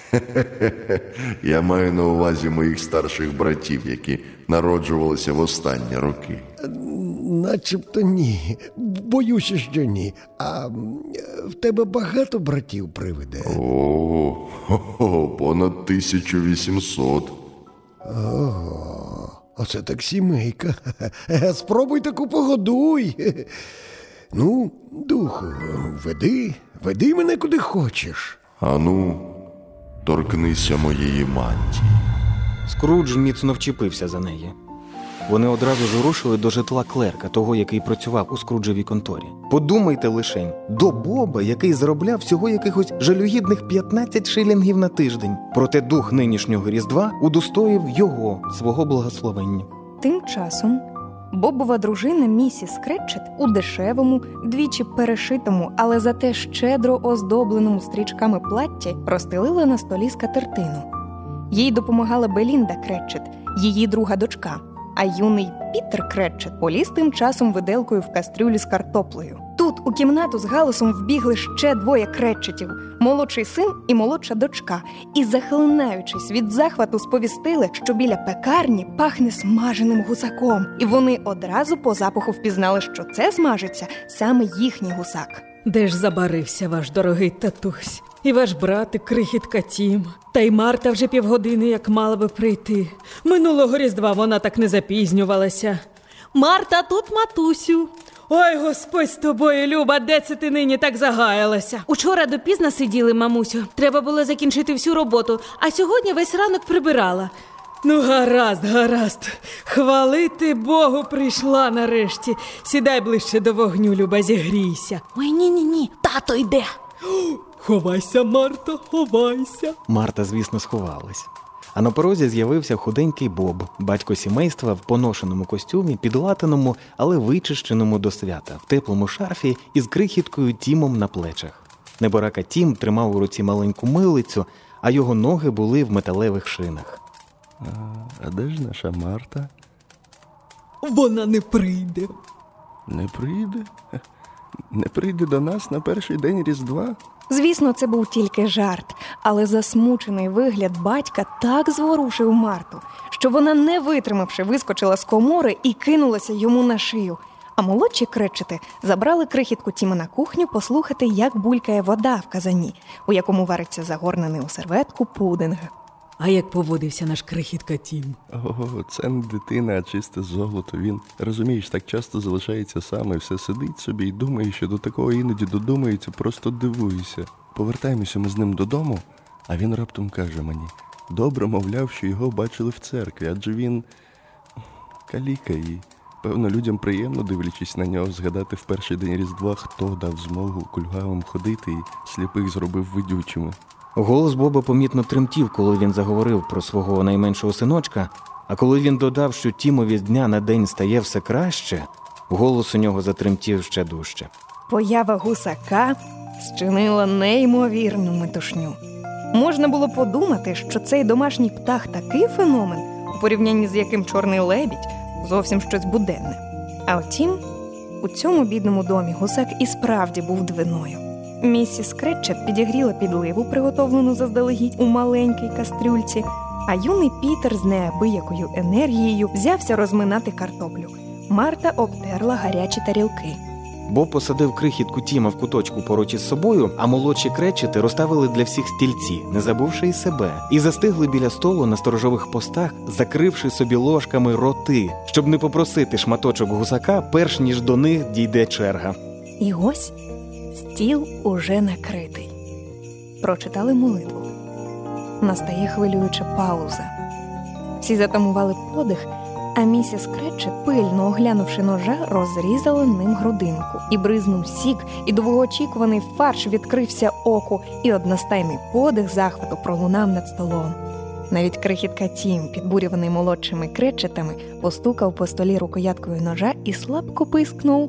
Я маю на увазі моїх старших братів, які народжувалися в останні роки. Начебто ні. Боюся, що ні. А в тебе багато братів привиде? Понад 1800. Ого, оце так сімейка. Спробуй таку погодуй. Ну, духу, веди мене куди хочеш. Ану, торкнися моєї мантії. Скрудж міцно вчепився за неї. Вони одразу ж рушили до житла клерка, того, який працював у Скруджевій конторі. Подумайте лишень, до Боба, який заробляв всього якихось жалюгідних 15 шилінгів на тиждень. Проте дух нинішнього Різдва удостоїв його, свого благословення. Тим часом Бобова дружина місіс Кретчет у дешевому, двічі перешитому, але зате щедро оздобленому стрічками платті розстелила на столі скатертину. Їй допомагала Белінда Кретчет, її друга дочка, а юний Пітер Кретчет поліз тим часом виделкою в кастрюлі з картоплею. Тут у кімнату з галасом вбігли ще двоє Кретчетів – молодший син і молодша дочка, і, захлинаючись від захвату, сповістили, що біля пекарні пахне смаженим гусаком. І вони одразу по запаху впізнали, що це смажиться саме їхній гусак. Де ж забарився ваш дорогий татусь? І ваш братик крихітка Тім. Та й Марта вже півгодини як мала би прийти. Минулого Різдва вона так не запізнювалася. Марта тут, матусю. Ой, Господь з тобою, Люба, де це ти нині так загаялася? Учора допізно сиділи, мамусю. Треба було закінчити всю роботу, а сьогодні весь ранок прибирала. Ну, гаразд. Хвалити Богу прийшла нарешті. Сідай ближче до вогню, Люба, зігрійся. Ой, ні, тато йде. Ховайся, Марта, ховайся. Марта, звісно, сховалась. А на порозі з'явився худенький Боб, батько сімейства в поношеному костюмі, підлатаному, але вичищеному до свята, в теплому шарфі із крихіткою Тімом на плечах. Неборака Тім тримав у руці маленьку милицю, а його ноги були в металевих шинах. А де ж наша Марта? Вона не прийде. Не прийде? Не прийде до нас на перший день Різдва? Звісно, це був тільки жарт, але засмучений вигляд батька так зворушив Марту, що вона, не витримавши, вискочила з комори і кинулася йому на шию. А молодші кречети забрали крихітку Тіма на кухню послухати, як булькає вода в казані, у якому вариться загорнений у серветку пудинг. А як поводився наш крихітка Тім? О, це не дитина, а чисте золото. Він, розумієш, так часто залишається сам і все сидить собі і думає, що до такого іноді додумається, просто дивуюся. Повертаємося ми з ним додому, а він раптом каже мені: добре, мовляв, що його бачили в церкві, адже він каліка і, певно, людям приємно, дивлячись на нього, згадати в перший день Різдва, хто дав змогу кульгавим ходити і сліпих зробив видючими. Голос Боба помітно тремтів, коли він заговорив про свого найменшого синочка, а коли він додав, що Тімові з дня на день стає все краще, голос у нього затремтів ще дужче. Поява гусака зчинила неймовірну метушню. Можна було подумати, що цей домашній птах такий феномен, у порівнянні з яким чорний лебідь зовсім щось буденне. А втім, у цьому бідному домі гусак і справді був дивиною. Місіс Кретчет підігріла підливу, приготовлену заздалегідь у маленькій кастрюльці, а юний Пітер з неабиякою енергією взявся розминати картоплю. Марта обтерла гарячі тарілки. Боб посадив крихітку Тіма в куточку поруч із собою, а молодші кречети розставили для всіх стільці, не забувши і себе, і застигли біля столу на сторожових постах, закривши собі ложками роти, щоб не попросити шматочок гусака, перш ніж до них дійде черга. І ось стіл уже накритий. Прочитали молитву. Настає хвилююча пауза. Всі затамували подих, а місіс Кретчет, пильно оглянувши ножа, розрізала ним грудинку. І бризнув сік, і довгоочікуваний фарш відкрився оку, і одностайний подих захвату пролунав над столом. Навіть крихітка Тім, підбурюваний молодшими Кретчетами, постукав по столі рукояткою ножа і слабко пискнув: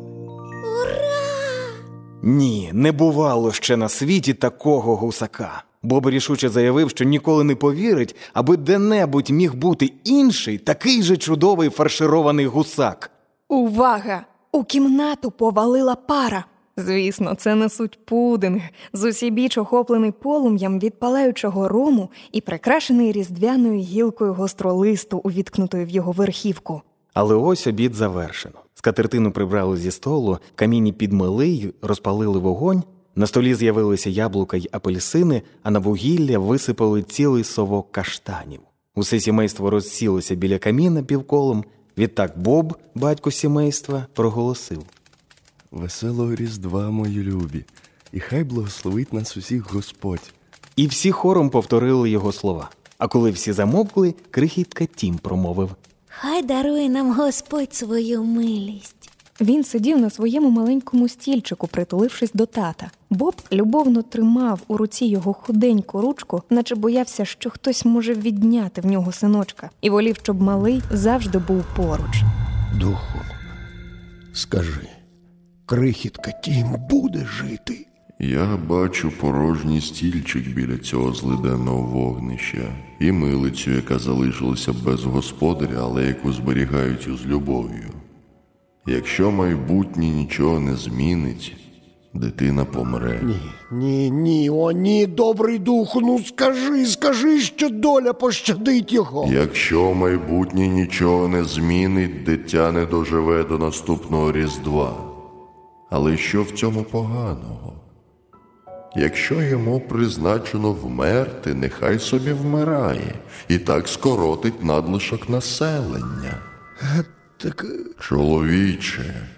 Ні, не бувало ще на світі такого гусака. Боб рішуче заявив, що ніколи не повірить, аби де-небудь міг бути інший, такий же чудовий фарширований гусак. Увага! У кімнату повалила пара. Звісно, це несуть пудинг, зусібіч охоплений полум'ям від палаючого рому і прикрашений різдвяною гілкою гостролисту, увіткнутою в його верхівку. Але ось обід завершено. Скатертину прибрали зі столу, каміні підмили й розпалили вогонь, на столі з'явилися яблука й апельсини, а на вугілля висипали цілий совок каштанів. Усе сімейство розсілося біля каміна півколом. Відтак Боб, батько сімейства, проголосив: Веселого Різдва, мої любі, і хай благословить нас усіх Господь. І всі хором повторили його слова. А коли всі замовкли, крихітка Тім промовив: Хай дарує нам Господь свою милість. Він сидів на своєму маленькому стільчику, притулившись до тата. Боб любовно тримав у руці його худеньку ручку, наче боявся, що хтось може відняти в нього синочка, і волів, щоб малий завжди був поруч. Духу, скажи, крихітка Тім буде жити? Я бачу порожній стільчик біля цього злиденного вогнища і милицю, яка залишилася без господаря, але яку зберігають із любов'ю. Якщо майбутнє нічого не змінить, дитина помре. Ні, добрий духу, ну скажи, що доля пощадить його. Якщо майбутнє нічого не змінить, дитя не доживе до наступного Різдва. Але що в цьому поганого? Якщо йому призначено вмерти, нехай собі вмирає, і так скоротить надлишок населення. Так... Чоловіче,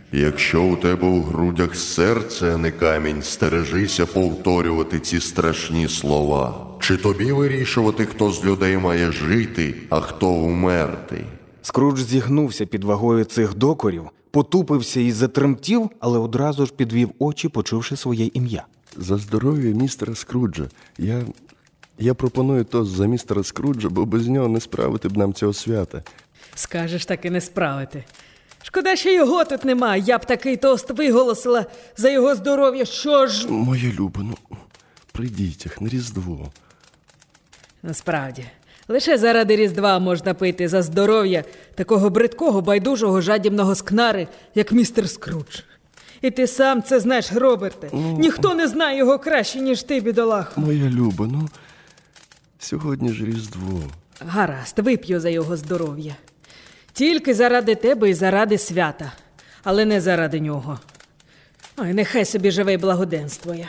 Якщо у тебе у грудях серце, а не камінь, стережися повторювати ці страшні слова. Чи тобі вирішувати, хто з людей має жити, а хто умерти? Скрудж зігнувся під вагою цих докорів, потупився і затремтів, але одразу ж підвів очі, почувши своє ім'я. За здоров'я містера Скруджа. Я пропоную тост за містера Скруджа, бо без нього не справити б нам цього свята. Скажеш, таки не справити. Шкода, що його тут нема. Я б такий тост виголосила за його здоров'я. Що ж? Моя люба, при дітях на Різдво. Насправді, лише заради Різдва можна пити за здоров'я такого бридкого, байдужого, жадібного скнари, як містер Скрудж. І ти сам це знаєш, Роберте. Ніхто не знає його краще, ніж ти, бідолаха. Моя люба, сьогодні ж Різдво. Гаразд, вип'ю за його здоров'я. Тільки заради тебе і заради свята, але не заради нього. Ой, нехай собі живе й благоденствує.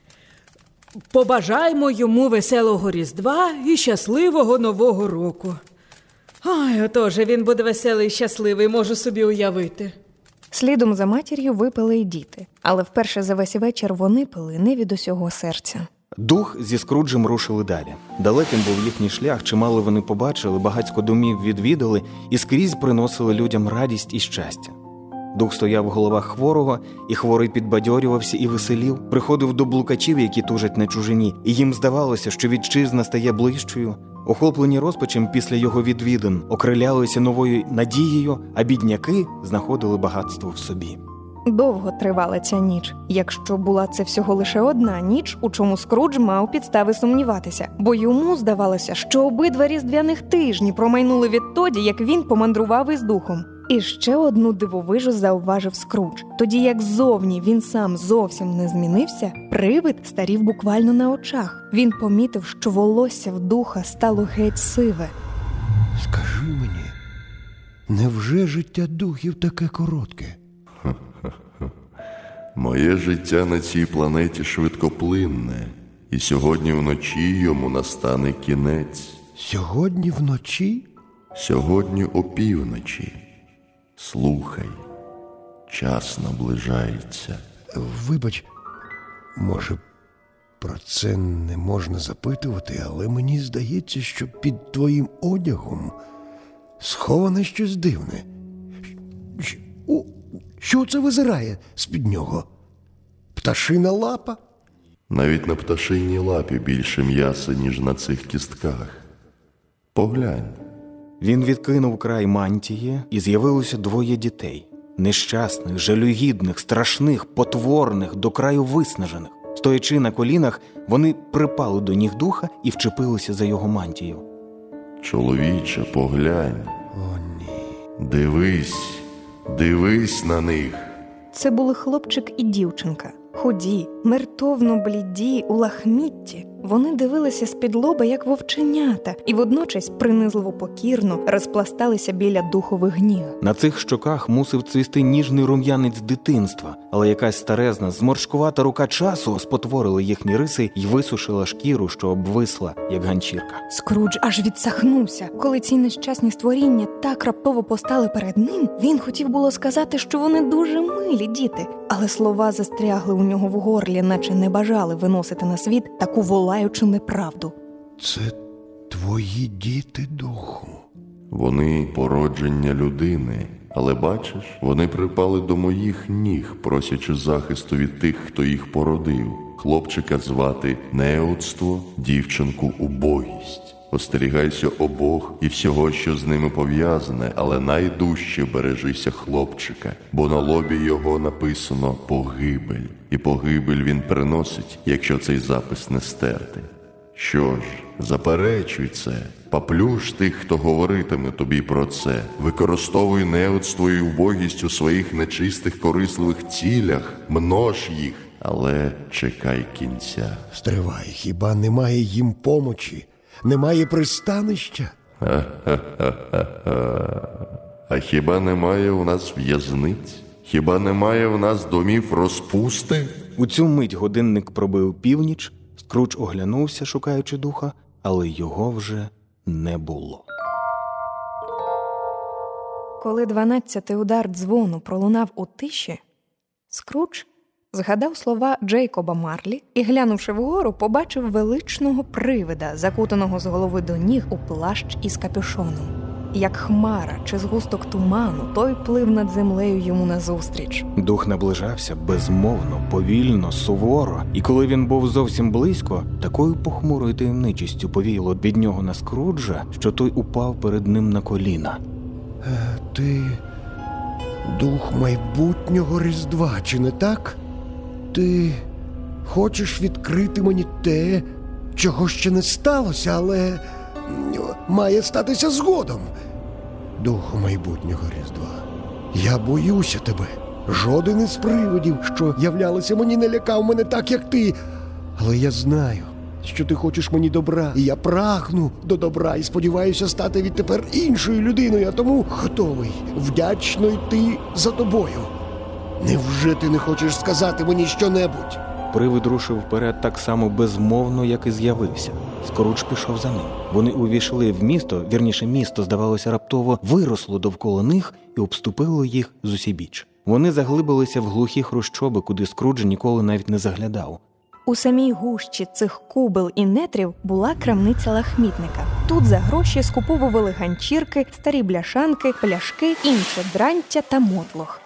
Побажаймо йому веселого Різдва і щасливого Нового року. Ой, отоже, він буде веселий і щасливий, можу собі уявити. Слідом за матір'ю випили й діти, але вперше за весь вечір вони пили не від усього серця. Дух зі Скруджем рушили далі. Далеким був їхній шлях, чимало вони побачили, багацько домів відвідали і скрізь приносили людям радість і щастя. Дух стояв в головах хворого, і хворий підбадьорювався і веселів, приходив до блукачів, які тужать на чужині, і їм здавалося, що вітчизна стає ближчою. Охоплені розпачем після його відвідин, окрилялися новою надією, а бідняки знаходили багатство в собі. Довго тривала ця ніч, якщо була це всього лише одна ніч, у чому Скрудж мав підстави сумніватися, бо йому здавалося, що обидва різдвяних тижні промайнули відтоді, як він помандрував із духом. І ще одну дивовижу зауважив Скрудж. Тоді як ззовні він сам зовсім не змінився, привид старів буквально на очах. Він помітив, що волосся в духа стало геть сиве. Скажи мені, невже життя духів таке коротке? Моє життя на цій планеті швидкоплинне, і сьогодні вночі йому настане кінець. Сьогодні вночі? Сьогодні опівночі. Слухай, час наближається. Вибач, може, про це не можна запитувати, але мені здається, що під твоїм одягом сховане щось дивне. Що це визирає з-під нього? Пташина лапа? Навіть на пташиній лапі більше м'яса, ніж на цих кістках. Поглянь. Він відкинув край мантії, і з'явилося двоє дітей. Нещасних, жалюгідних, страшних, потворних, до краю виснажених. Стоячи на колінах, вони припали до ніг духа і вчепилися за його мантію. Чоловіче, поглянь. О, ні. Дивись на них. Це були хлопчик і дівчинка. Худі, мертовно бліді, у лахмітті. Вони дивилися з-під лоба, як вовченята, і водночас принизливо покірно розпласталися біля духових ніг. На цих щоках мусив цвісти ніжний рум'янець дитинства, але якась старезна, зморшкувата рука часу спотворила їхні риси й висушила шкіру, що обвисла, як ганчірка. Скрудж аж відсахнувся. Коли ці нещасні створіння так раптово постали перед ним, він хотів було сказати, що вони дуже милі діти, але слова застрягли у нього в горлі, наче не бажали виносити на світ таку волаючу неправду. Це твої діти, духу. Вони породження людини, але бачиш, вони припали до моїх ніг, просячи захисту від тих, хто їх породив. Хлопчика звати неоцтво, дівчинку убогість. Остерігайся обох і всього, що з ними пов'язане, але найдужче бережися хлопчика, бо на лобі його написано «погибель». І погибель він приносить, якщо цей запис не стерти. Що ж, заперечуй це, поплюж тих, хто говоритиме тобі про це, використовуй неоцтво і убогість у своїх нечистих корисливих цілях, множ їх, але чекай кінця. Стривай, хіба немає їм помочі? Немає пристанища? А хіба немає у нас в'язниць? Хіба немає у нас домів розпусти? У цю мить годинник пробив північ, Скрудж оглянувся, шукаючи духа, але його вже не було. Коли 12-й удар дзвону пролунав у тиші, Скрудж згадав слова Джейкоба Марлі і, глянувши вгору, побачив величного привида, закутаного з голови до ніг у плащ із капюшоном. Як хмара чи згусток туману, той плив над землею йому назустріч. Дух наближався безмовно, повільно, суворо, і коли він був зовсім близько, такою похмурою таємничістю повіяло від нього на Скруджа, що той упав перед ним на коліна. Ти дух майбутнього Різдва, чи не так? Ти хочеш відкрити мені те, чого ще не сталося, але має статися згодом. Духу майбутнього Різдва, я боюся тебе. Жоден із привидів, що являлися мені, не лякав мене так, як ти. Але я знаю, що ти хочеш мені добра, і я прагну до добра, і сподіваюся стати відтепер іншою людиною, а тому готовий вдячно йти за тобою. Невже ти не хочеш сказати мені щонебудь? Привид рушив вперед так само безмовно, як і з'явився. Скрудж пішов за ним. Вони увійшли в місто, вірніше місто, здавалося, раптово виросло довкола них і обступило їх зусібіч. Вони заглибилися в глухі хрущоби, куди Скрудж ніколи навіть не заглядав. У самій гущі цих кубел і нетрів була крамниця лахмітника. Тут за гроші скуповували ганчірки, старі бляшанки, пляшки, інше дрантя та мотлох.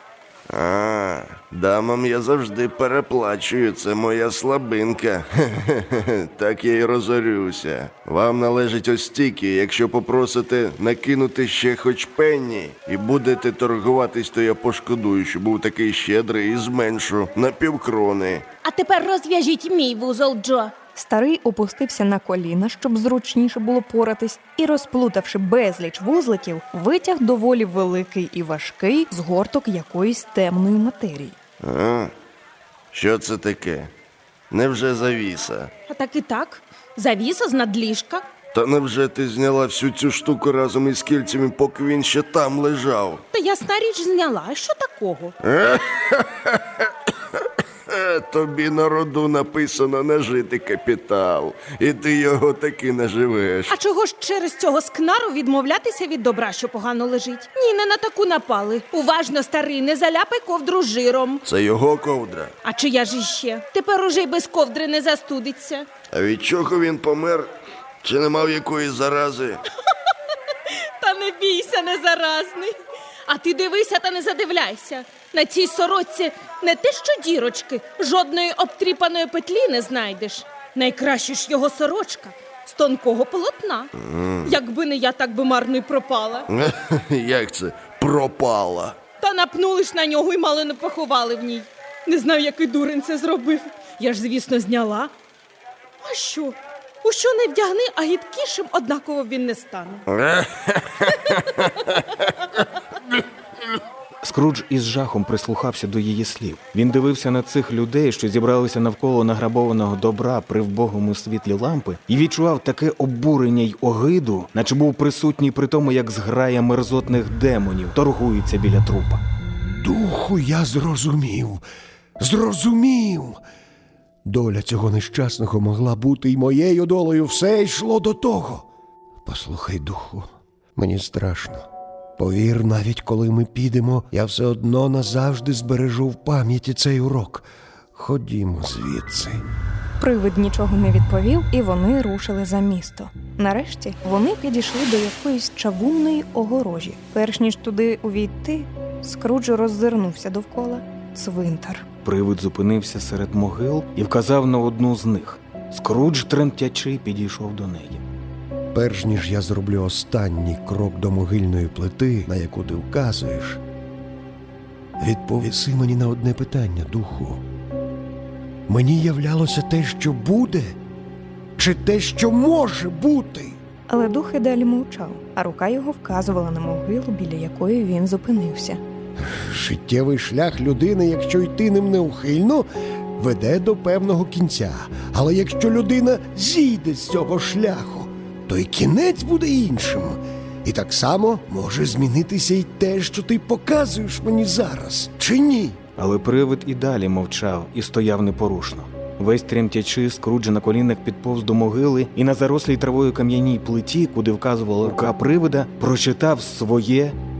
Дамам я завжди переплачую, це моя слабинка. Так я й розорюся. Вам належить ось стільки, якщо попросите накинути ще хоч пенні і будете торгуватись, то я пошкодую, що був такий щедрий і зменшу на півкрони. А тепер розв'яжіть мій вузол, Джо. Старий опустився на коліна, щоб зручніше було поратись, і, розплутавши безліч вузликів, витяг доволі великий і важкий згорток якоїсь темної матерії. Що це таке? Невже завіса? А так і так. Завіса з надліжка. Та невже ти зняла всю цю штуку разом із кільцями, поки він ще там лежав? Та ясна річ зняла. А що такого? Тобі на роду написано нажити капітал, і ти його таки наживеш. А чого ж через цього скнару відмовлятися від добра, що погано лежить? Ні, не на таку напали. Уважно, старий, не заляпай ковдру жиром. Це його ковдра. А чия ж іще? Тепер уже й без ковдри не застудиться. А від чого він помер? Чи не мав якої зарази? Та не бійся, незаразний. А ти дивися та не задивляйся. На цій сорочці не те що дірочки, жодної обтріпаної петлі не знайдеш. Найкраще ж його сорочка з тонкого полотна. Якби не я, так би марно й пропала. Як це пропала? Та напнули ж на нього і мало не поховали в ній. Не знаю, який дурень це зробив. Я ж, звісно, зняла. А що? У що не вдягни, а гидкішим однаково він не стане. Скрудж із жахом прислухався до її слів. Він дивився на цих людей, що зібралися навколо награбованого добра при вбогому світлі лампи, і відчував таке обурення й огиду, наче був присутній при тому, як зграя мерзотних демонів торгується біля трупа. Духу, я зрозумів. Доля цього нещасного могла бути й моєю долею. Все йшло до того. Послухай, духу, мені страшно. Повір, навіть коли ми підемо, я все одно назавжди збережу в пам'яті цей урок. Ходімо звідси. Привид нічого не відповів, і вони рушили за місто. Нарешті вони підійшли до якоїсь чавунної огорожі. Перш ніж туди увійти, Скрудж роззирнувся довкола. Цвинтар. Привид зупинився серед могил і вказав на одну з них. Скрудж, тремтячи, підійшов до неї. Перш ніж я зроблю останній крок до могильної плити, на яку ти вказуєш, відповіси мені на одне питання, духу. Мені являлося те, що буде, чи те, що може бути? Але дух і далі мовчав, а рука його вказувала на могилу, біля якої він зупинився. Життєвий шлях людини, якщо йти ним неухильно, веде до певного кінця. Але якщо людина зійде з цього шляху, то й кінець буде іншим. І так само може змінитися й те, що ти показуєш мені зараз, чи ні? Але привид і далі мовчав і стояв непорушно. Весь тремтячи, Скрудж на колінах підповз до могили і на зарослій травою кам'яній плиті, куди вказувала рука привида, прочитав своє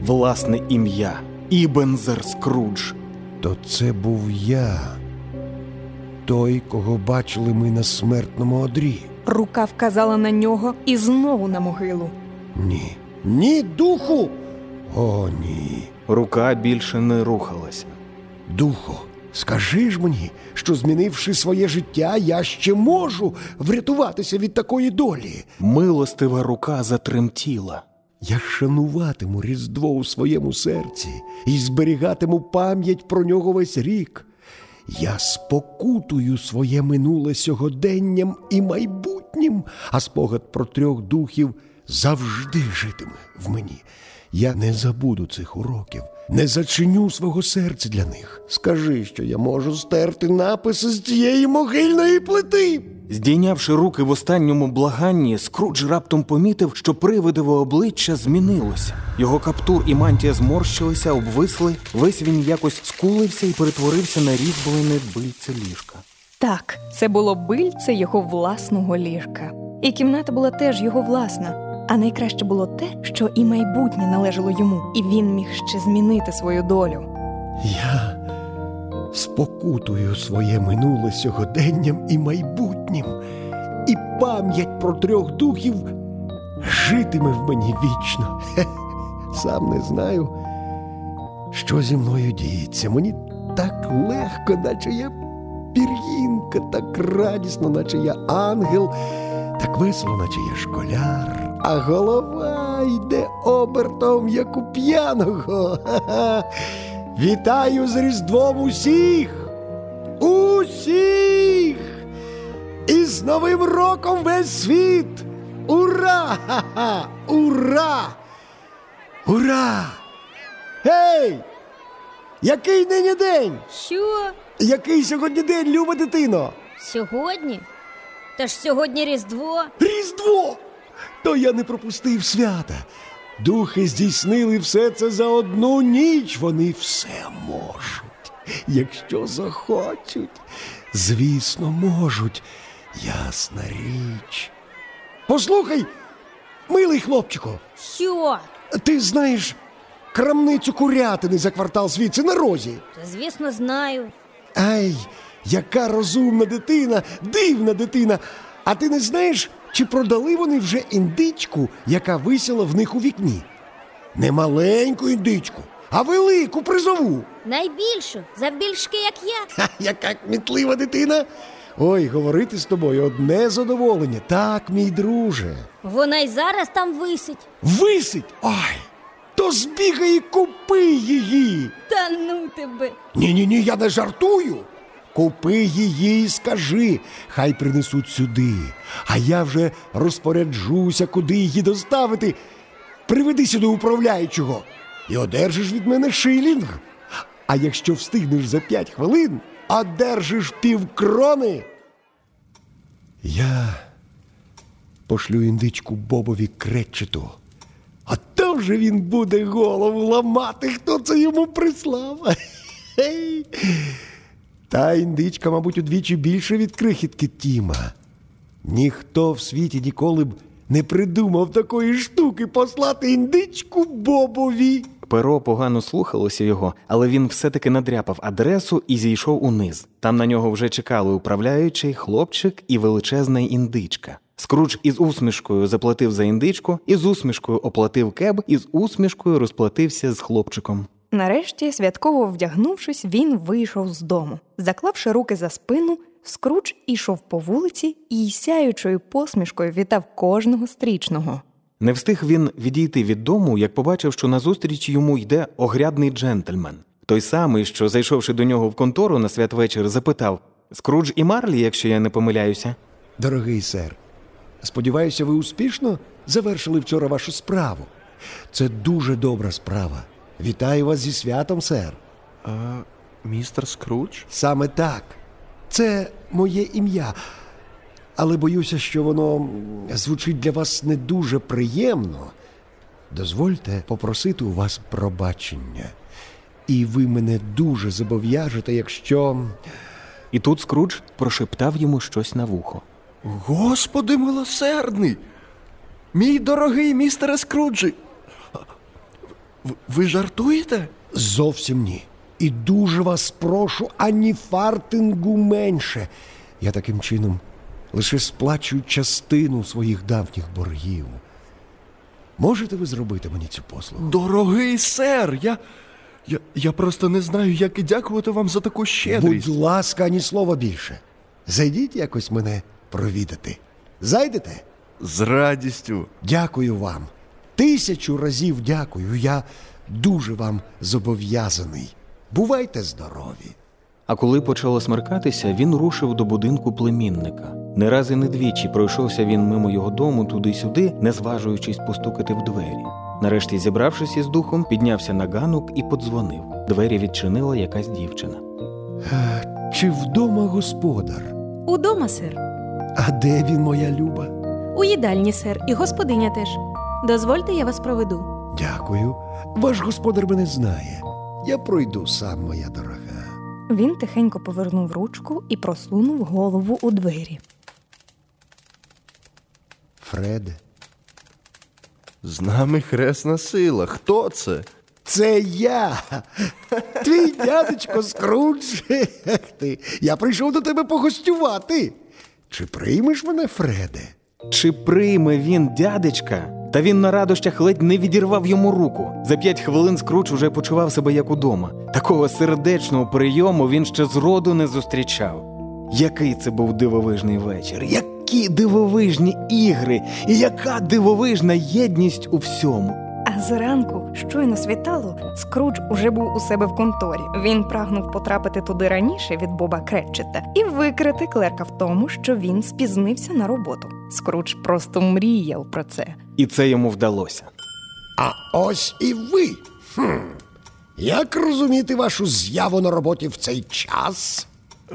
власне ім'я – Ібензер Скрудж. То це був я, той, кого бачили ми на смертному одрі. Рука вказала на нього і знову на могилу. Ні. Ні, духу! О, ні. Рука більше не рухалася. Духу, скажи ж мені, що, змінивши своє життя, я ще можу врятуватися від такої долі. Милостива рука затремтіла. Я шануватиму Різдво у своєму серці і зберігатиму пам'ять про нього весь рік. Я спокутую своє минуле сьогоденням і майбутнім, а спогад про 3 духів завжди житиме в мені. Я не забуду цих уроків, не зачиню свого серця для них. Скажи, що я можу стерти написи з тієї могильної плити. Здійнявши руки в останньому благанні, Скрудж раптом помітив, що привидове обличчя змінилося. Його каптур і мантія зморщилися, обвисли, весь він якось скулився і перетворився на різьблене бильце ліжка. Так, це було бильце його власного ліжка. І кімната була теж його власна. А найкраще було те, що і майбутнє належало йому, і він міг ще змінити свою долю. Я спокутую своє минуле сьогоденням і майбутнім, і пам'ять про 3 духів житиме в мені вічно. Сам не знаю, що зі мною діється. Мені так легко, наче я пір'їнка, так радісно, наче я ангел, так весело, наче я школяр. А голова йде обертом, як у п'яного. Ха-ха. Вітаю з Різдвом усіх! Усіх! І з Новим роком весь світ! Ура! Ха-ха! Ура! Ура! Гей! Який нині день? Що? Який сьогодні день, люба дитино? Сьогодні? Та ж сьогодні Різдво. Різдво! То я не пропустив свята. Духи здійснили все це за одну ніч. Вони все можуть, якщо захочуть. Звісно, можуть. Ясна річ. Послухай, милий хлопчику. Що? Ти знаєш крамницю курятини за квартал звідси на розі? Та, звісно, знаю. Ай, яка розумна дитина, дивна дитина. А ти не знаєш, чи продали вони вже індичку, яка висіла в них у вікні? Не маленьку індичку, а велику, призову. Найбільшу, завбільшки, як я. Ха, яка кмітлива дитина. Ой, говорити з тобою одне задоволення. Так, мій друже. Вона й зараз там висить. Висить? Ой, то збігай і купи її. Та ну тебе. Ні, я не жартую. Купи її і скажи, хай принесуть сюди, а я вже розпоряджуся, куди її доставити. Приведи сюди управляючого і одержиш від мене шилінг. А якщо встигнеш за 5 хвилин, одержиш 0,5 крони. Я пошлю індичку Бобові Кретчету, а то вже він буде голову ламати, хто це йому прислав. Хе-хе. Та індичка, мабуть, удвічі більше від крихітки Тіма. Ніхто в світі ніколи б не придумав такої штуки послати індичку Бобові. Перо погано слухалося його, але він все-таки надряпав адресу і зійшов униз. Там на нього вже чекали управляючий, хлопчик і величезна індичка. Скрудж із усмішкою заплатив за індичку, із усмішкою оплатив кеб, і з усмішкою розплатився з хлопчиком. Нарешті, святково вдягнувшись, він вийшов з дому. Заклавши руки за спину, Скрудж ішов по вулиці і сяючою посмішкою вітав кожного стрічного. Не встиг він відійти від дому, як побачив, що назустріч йому йде огрядний джентльмен. Той самий, що, зайшовши до нього в контору на святвечір, запитав: «Скрудж і Марлі, якщо я не помиляюся?» Дорогий сер, сподіваюся, ви успішно завершили вчора вашу справу. Це дуже добра справа. Вітаю вас зі святом, сер. Містер Скрудж? Саме так. Це моє ім'я. Але боюся, що воно звучить для вас не дуже приємно. Дозвольте попросити у вас пробачення. І ви мене дуже зобов'яжете, якщо... І тут Скрудж прошептав йому щось на вухо. Господи милосердний! Мій дорогий містере Скруджі! Ви жартуєте? Зовсім ні. І дуже вас прошу, ані фартингу менше. Я таким чином лише сплачую частину своїх давніх боргів. Можете ви зробити мені цю послугу? Дорогий сер, я просто не знаю, як і дякувати вам за таку щедрість. Будь ласка, ані слова більше. Зайдіть якось мене провідати. Зайдете? З радістю. Дякую вам. 1000 разів дякую. Я дуже вам зобов'язаний. Бувайте здорові. А коли почало смеркатися, він рушив до будинку племінника. Не раз і не двічі пройшовся він мимо його дому туди-сюди, не зважуючись постукати в двері. Нарешті, зібравшись із духом, піднявся на ганок і подзвонив. Двері відчинила якась дівчина. Чи вдома господар? Удома, сер. А де він, моя люба? У їдальні, сер, і господиня теж. Дозвольте, я вас проведу. Дякую. Ваш господар мене знає. Я пройду сам, моя дорога. Він тихенько повернув ручку і просунув голову у двері. Фреде. З нами хресна сила. Хто це? Це я, твій дядечко Скрудж. Я прийшов до тебе погостювати. Чи приймеш мене, Фреде? Чи прийме він дядечка? Та він на радощах ледь не відірвав йому руку. За 5 хвилин Скрудж уже почував себе як удома. Такого сердечного прийому він ще зроду не зустрічав. Який це був дивовижний вечір, які дивовижні ігри і яка дивовижна єдність у всьому. А зранку, щойно світало, Скрудж уже був у себе в конторі. Він прагнув потрапити туди раніше від Боба Кретчета і викрити клерка в тому, що він спізнився на роботу. Скрудж просто мріяв про це. І це йому вдалося. А ось і ви. Як розуміти вашу з'яву на роботі в цей час?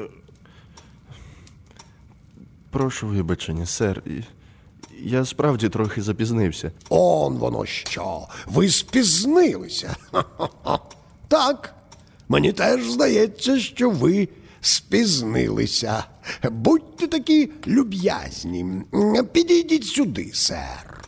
Прошу вибачення, сер. Я справді трохи запізнився. Он воно що, ви спізнилися. Так, мені теж здається, що ви спізнилися. Будьте такі люб'язні. Підійдіть сюди, сер.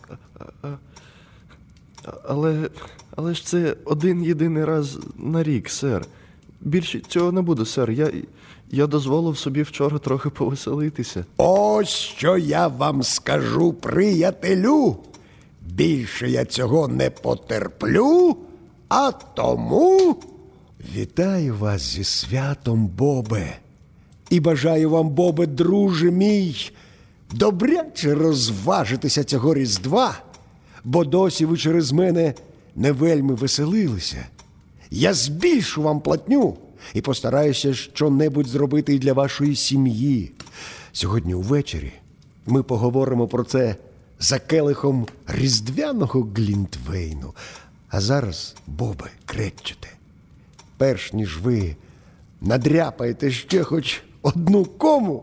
Але ж це один єдиний раз на рік, сер. Більше цього не буде, сер. Я дозволив собі вчора трохи повеселитися. Ось що я вам скажу, приятелю. Більше я цього не потерплю, а тому вітаю вас зі святом, Бобе. І бажаю вам, Бобе, друже мій, добряче розважитися цього Різдва, бо досі ви через мене не вельми веселилися. Я збільшу вам платню і постараюся що-небудь зробити і для вашої сім'ї. Сьогодні увечері ми поговоримо про це за келихом різдвяного глінтвейну. А зараз, Бобе Кретчете, перш ніж ви надряпаєте ще хоч одну кому,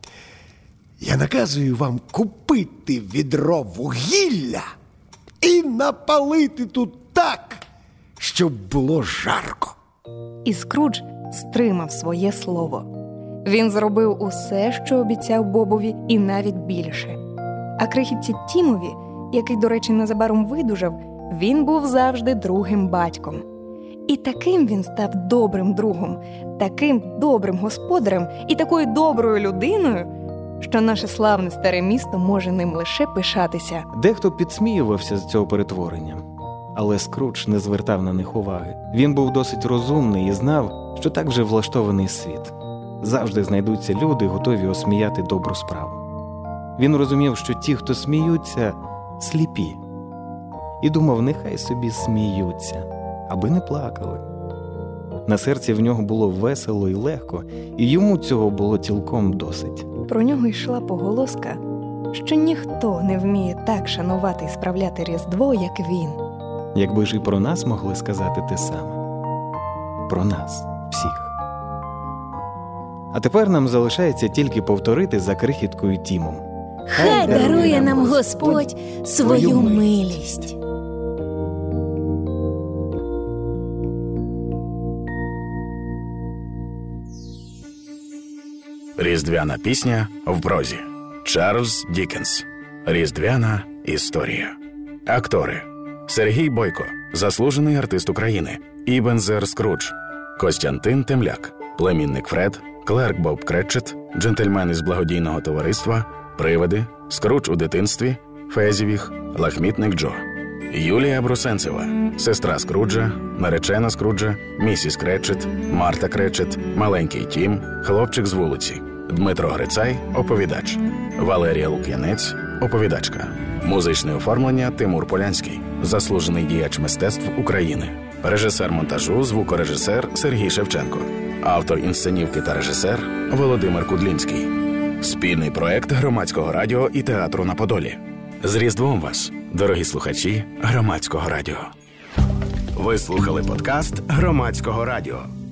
я наказую вам купити відро вугілля і напалити тут так, щоб було жарко. І Скрудж стримав своє слово. Він зробив усе, що обіцяв Бобові, і навіть більше. А крихітці Тімові, який, до речі, незабаром видужав, він був завжди другим батьком. І таким він став добрим другом, таким добрим господарем і такою доброю людиною, що наше славне старе місто може ним лише пишатися. Дехто підсміювався з цього перетворення. Але Скрудж не звертав на них уваги. Він був досить розумний і знав, що так вже влаштований світ. Завжди знайдуться люди, готові осміяти добру справу. Він розумів, що ті, хто сміються, сліпі. І думав, нехай собі сміються, аби не плакали. На серці в нього було весело і легко, і йому цього було цілком досить. Про нього йшла поголоска, що ніхто не вміє так шанувати і справляти Різдво, як він. Якби ж і про нас могли сказати те саме. Про нас всіх. А тепер нам залишається тільки повторити за крихіткою Тімом. Хай дарує нам Господь свою милість. Різдвяна пісня в прозі. Чарльз Діккенс. Різдвяна історія. Актори: Сергій Бойко, заслужений артист України, Ібензер Скрудж, Костянтин Темляк, племінник Фред, клерк Боб Кретчет, джентльмен із благодійного товариства, привиди, Скрудж у дитинстві, Фезівіх, лахмітник Джо. Юлія Брусенцева, сестра Скруджа, наречена Скруджа, місіс Кретчет, Марта Кретчет, маленький Тім, хлопчик з вулиці, Дмитро Грицай, оповідач, Валерія Лук'янець, оповідачка. Музичне оформлення Тимур Полянський, заслужений діяч мистецтв України. Режисер монтажу, звукорежисер Сергій Шевченко. Автор інсценівки та режисер Володимир Кудлінський. Спільний проект Громадського радіо і театру на Подолі. З Різдвом вас, дорогі слухачі Громадського радіо. Ви слухали подкаст Громадського радіо.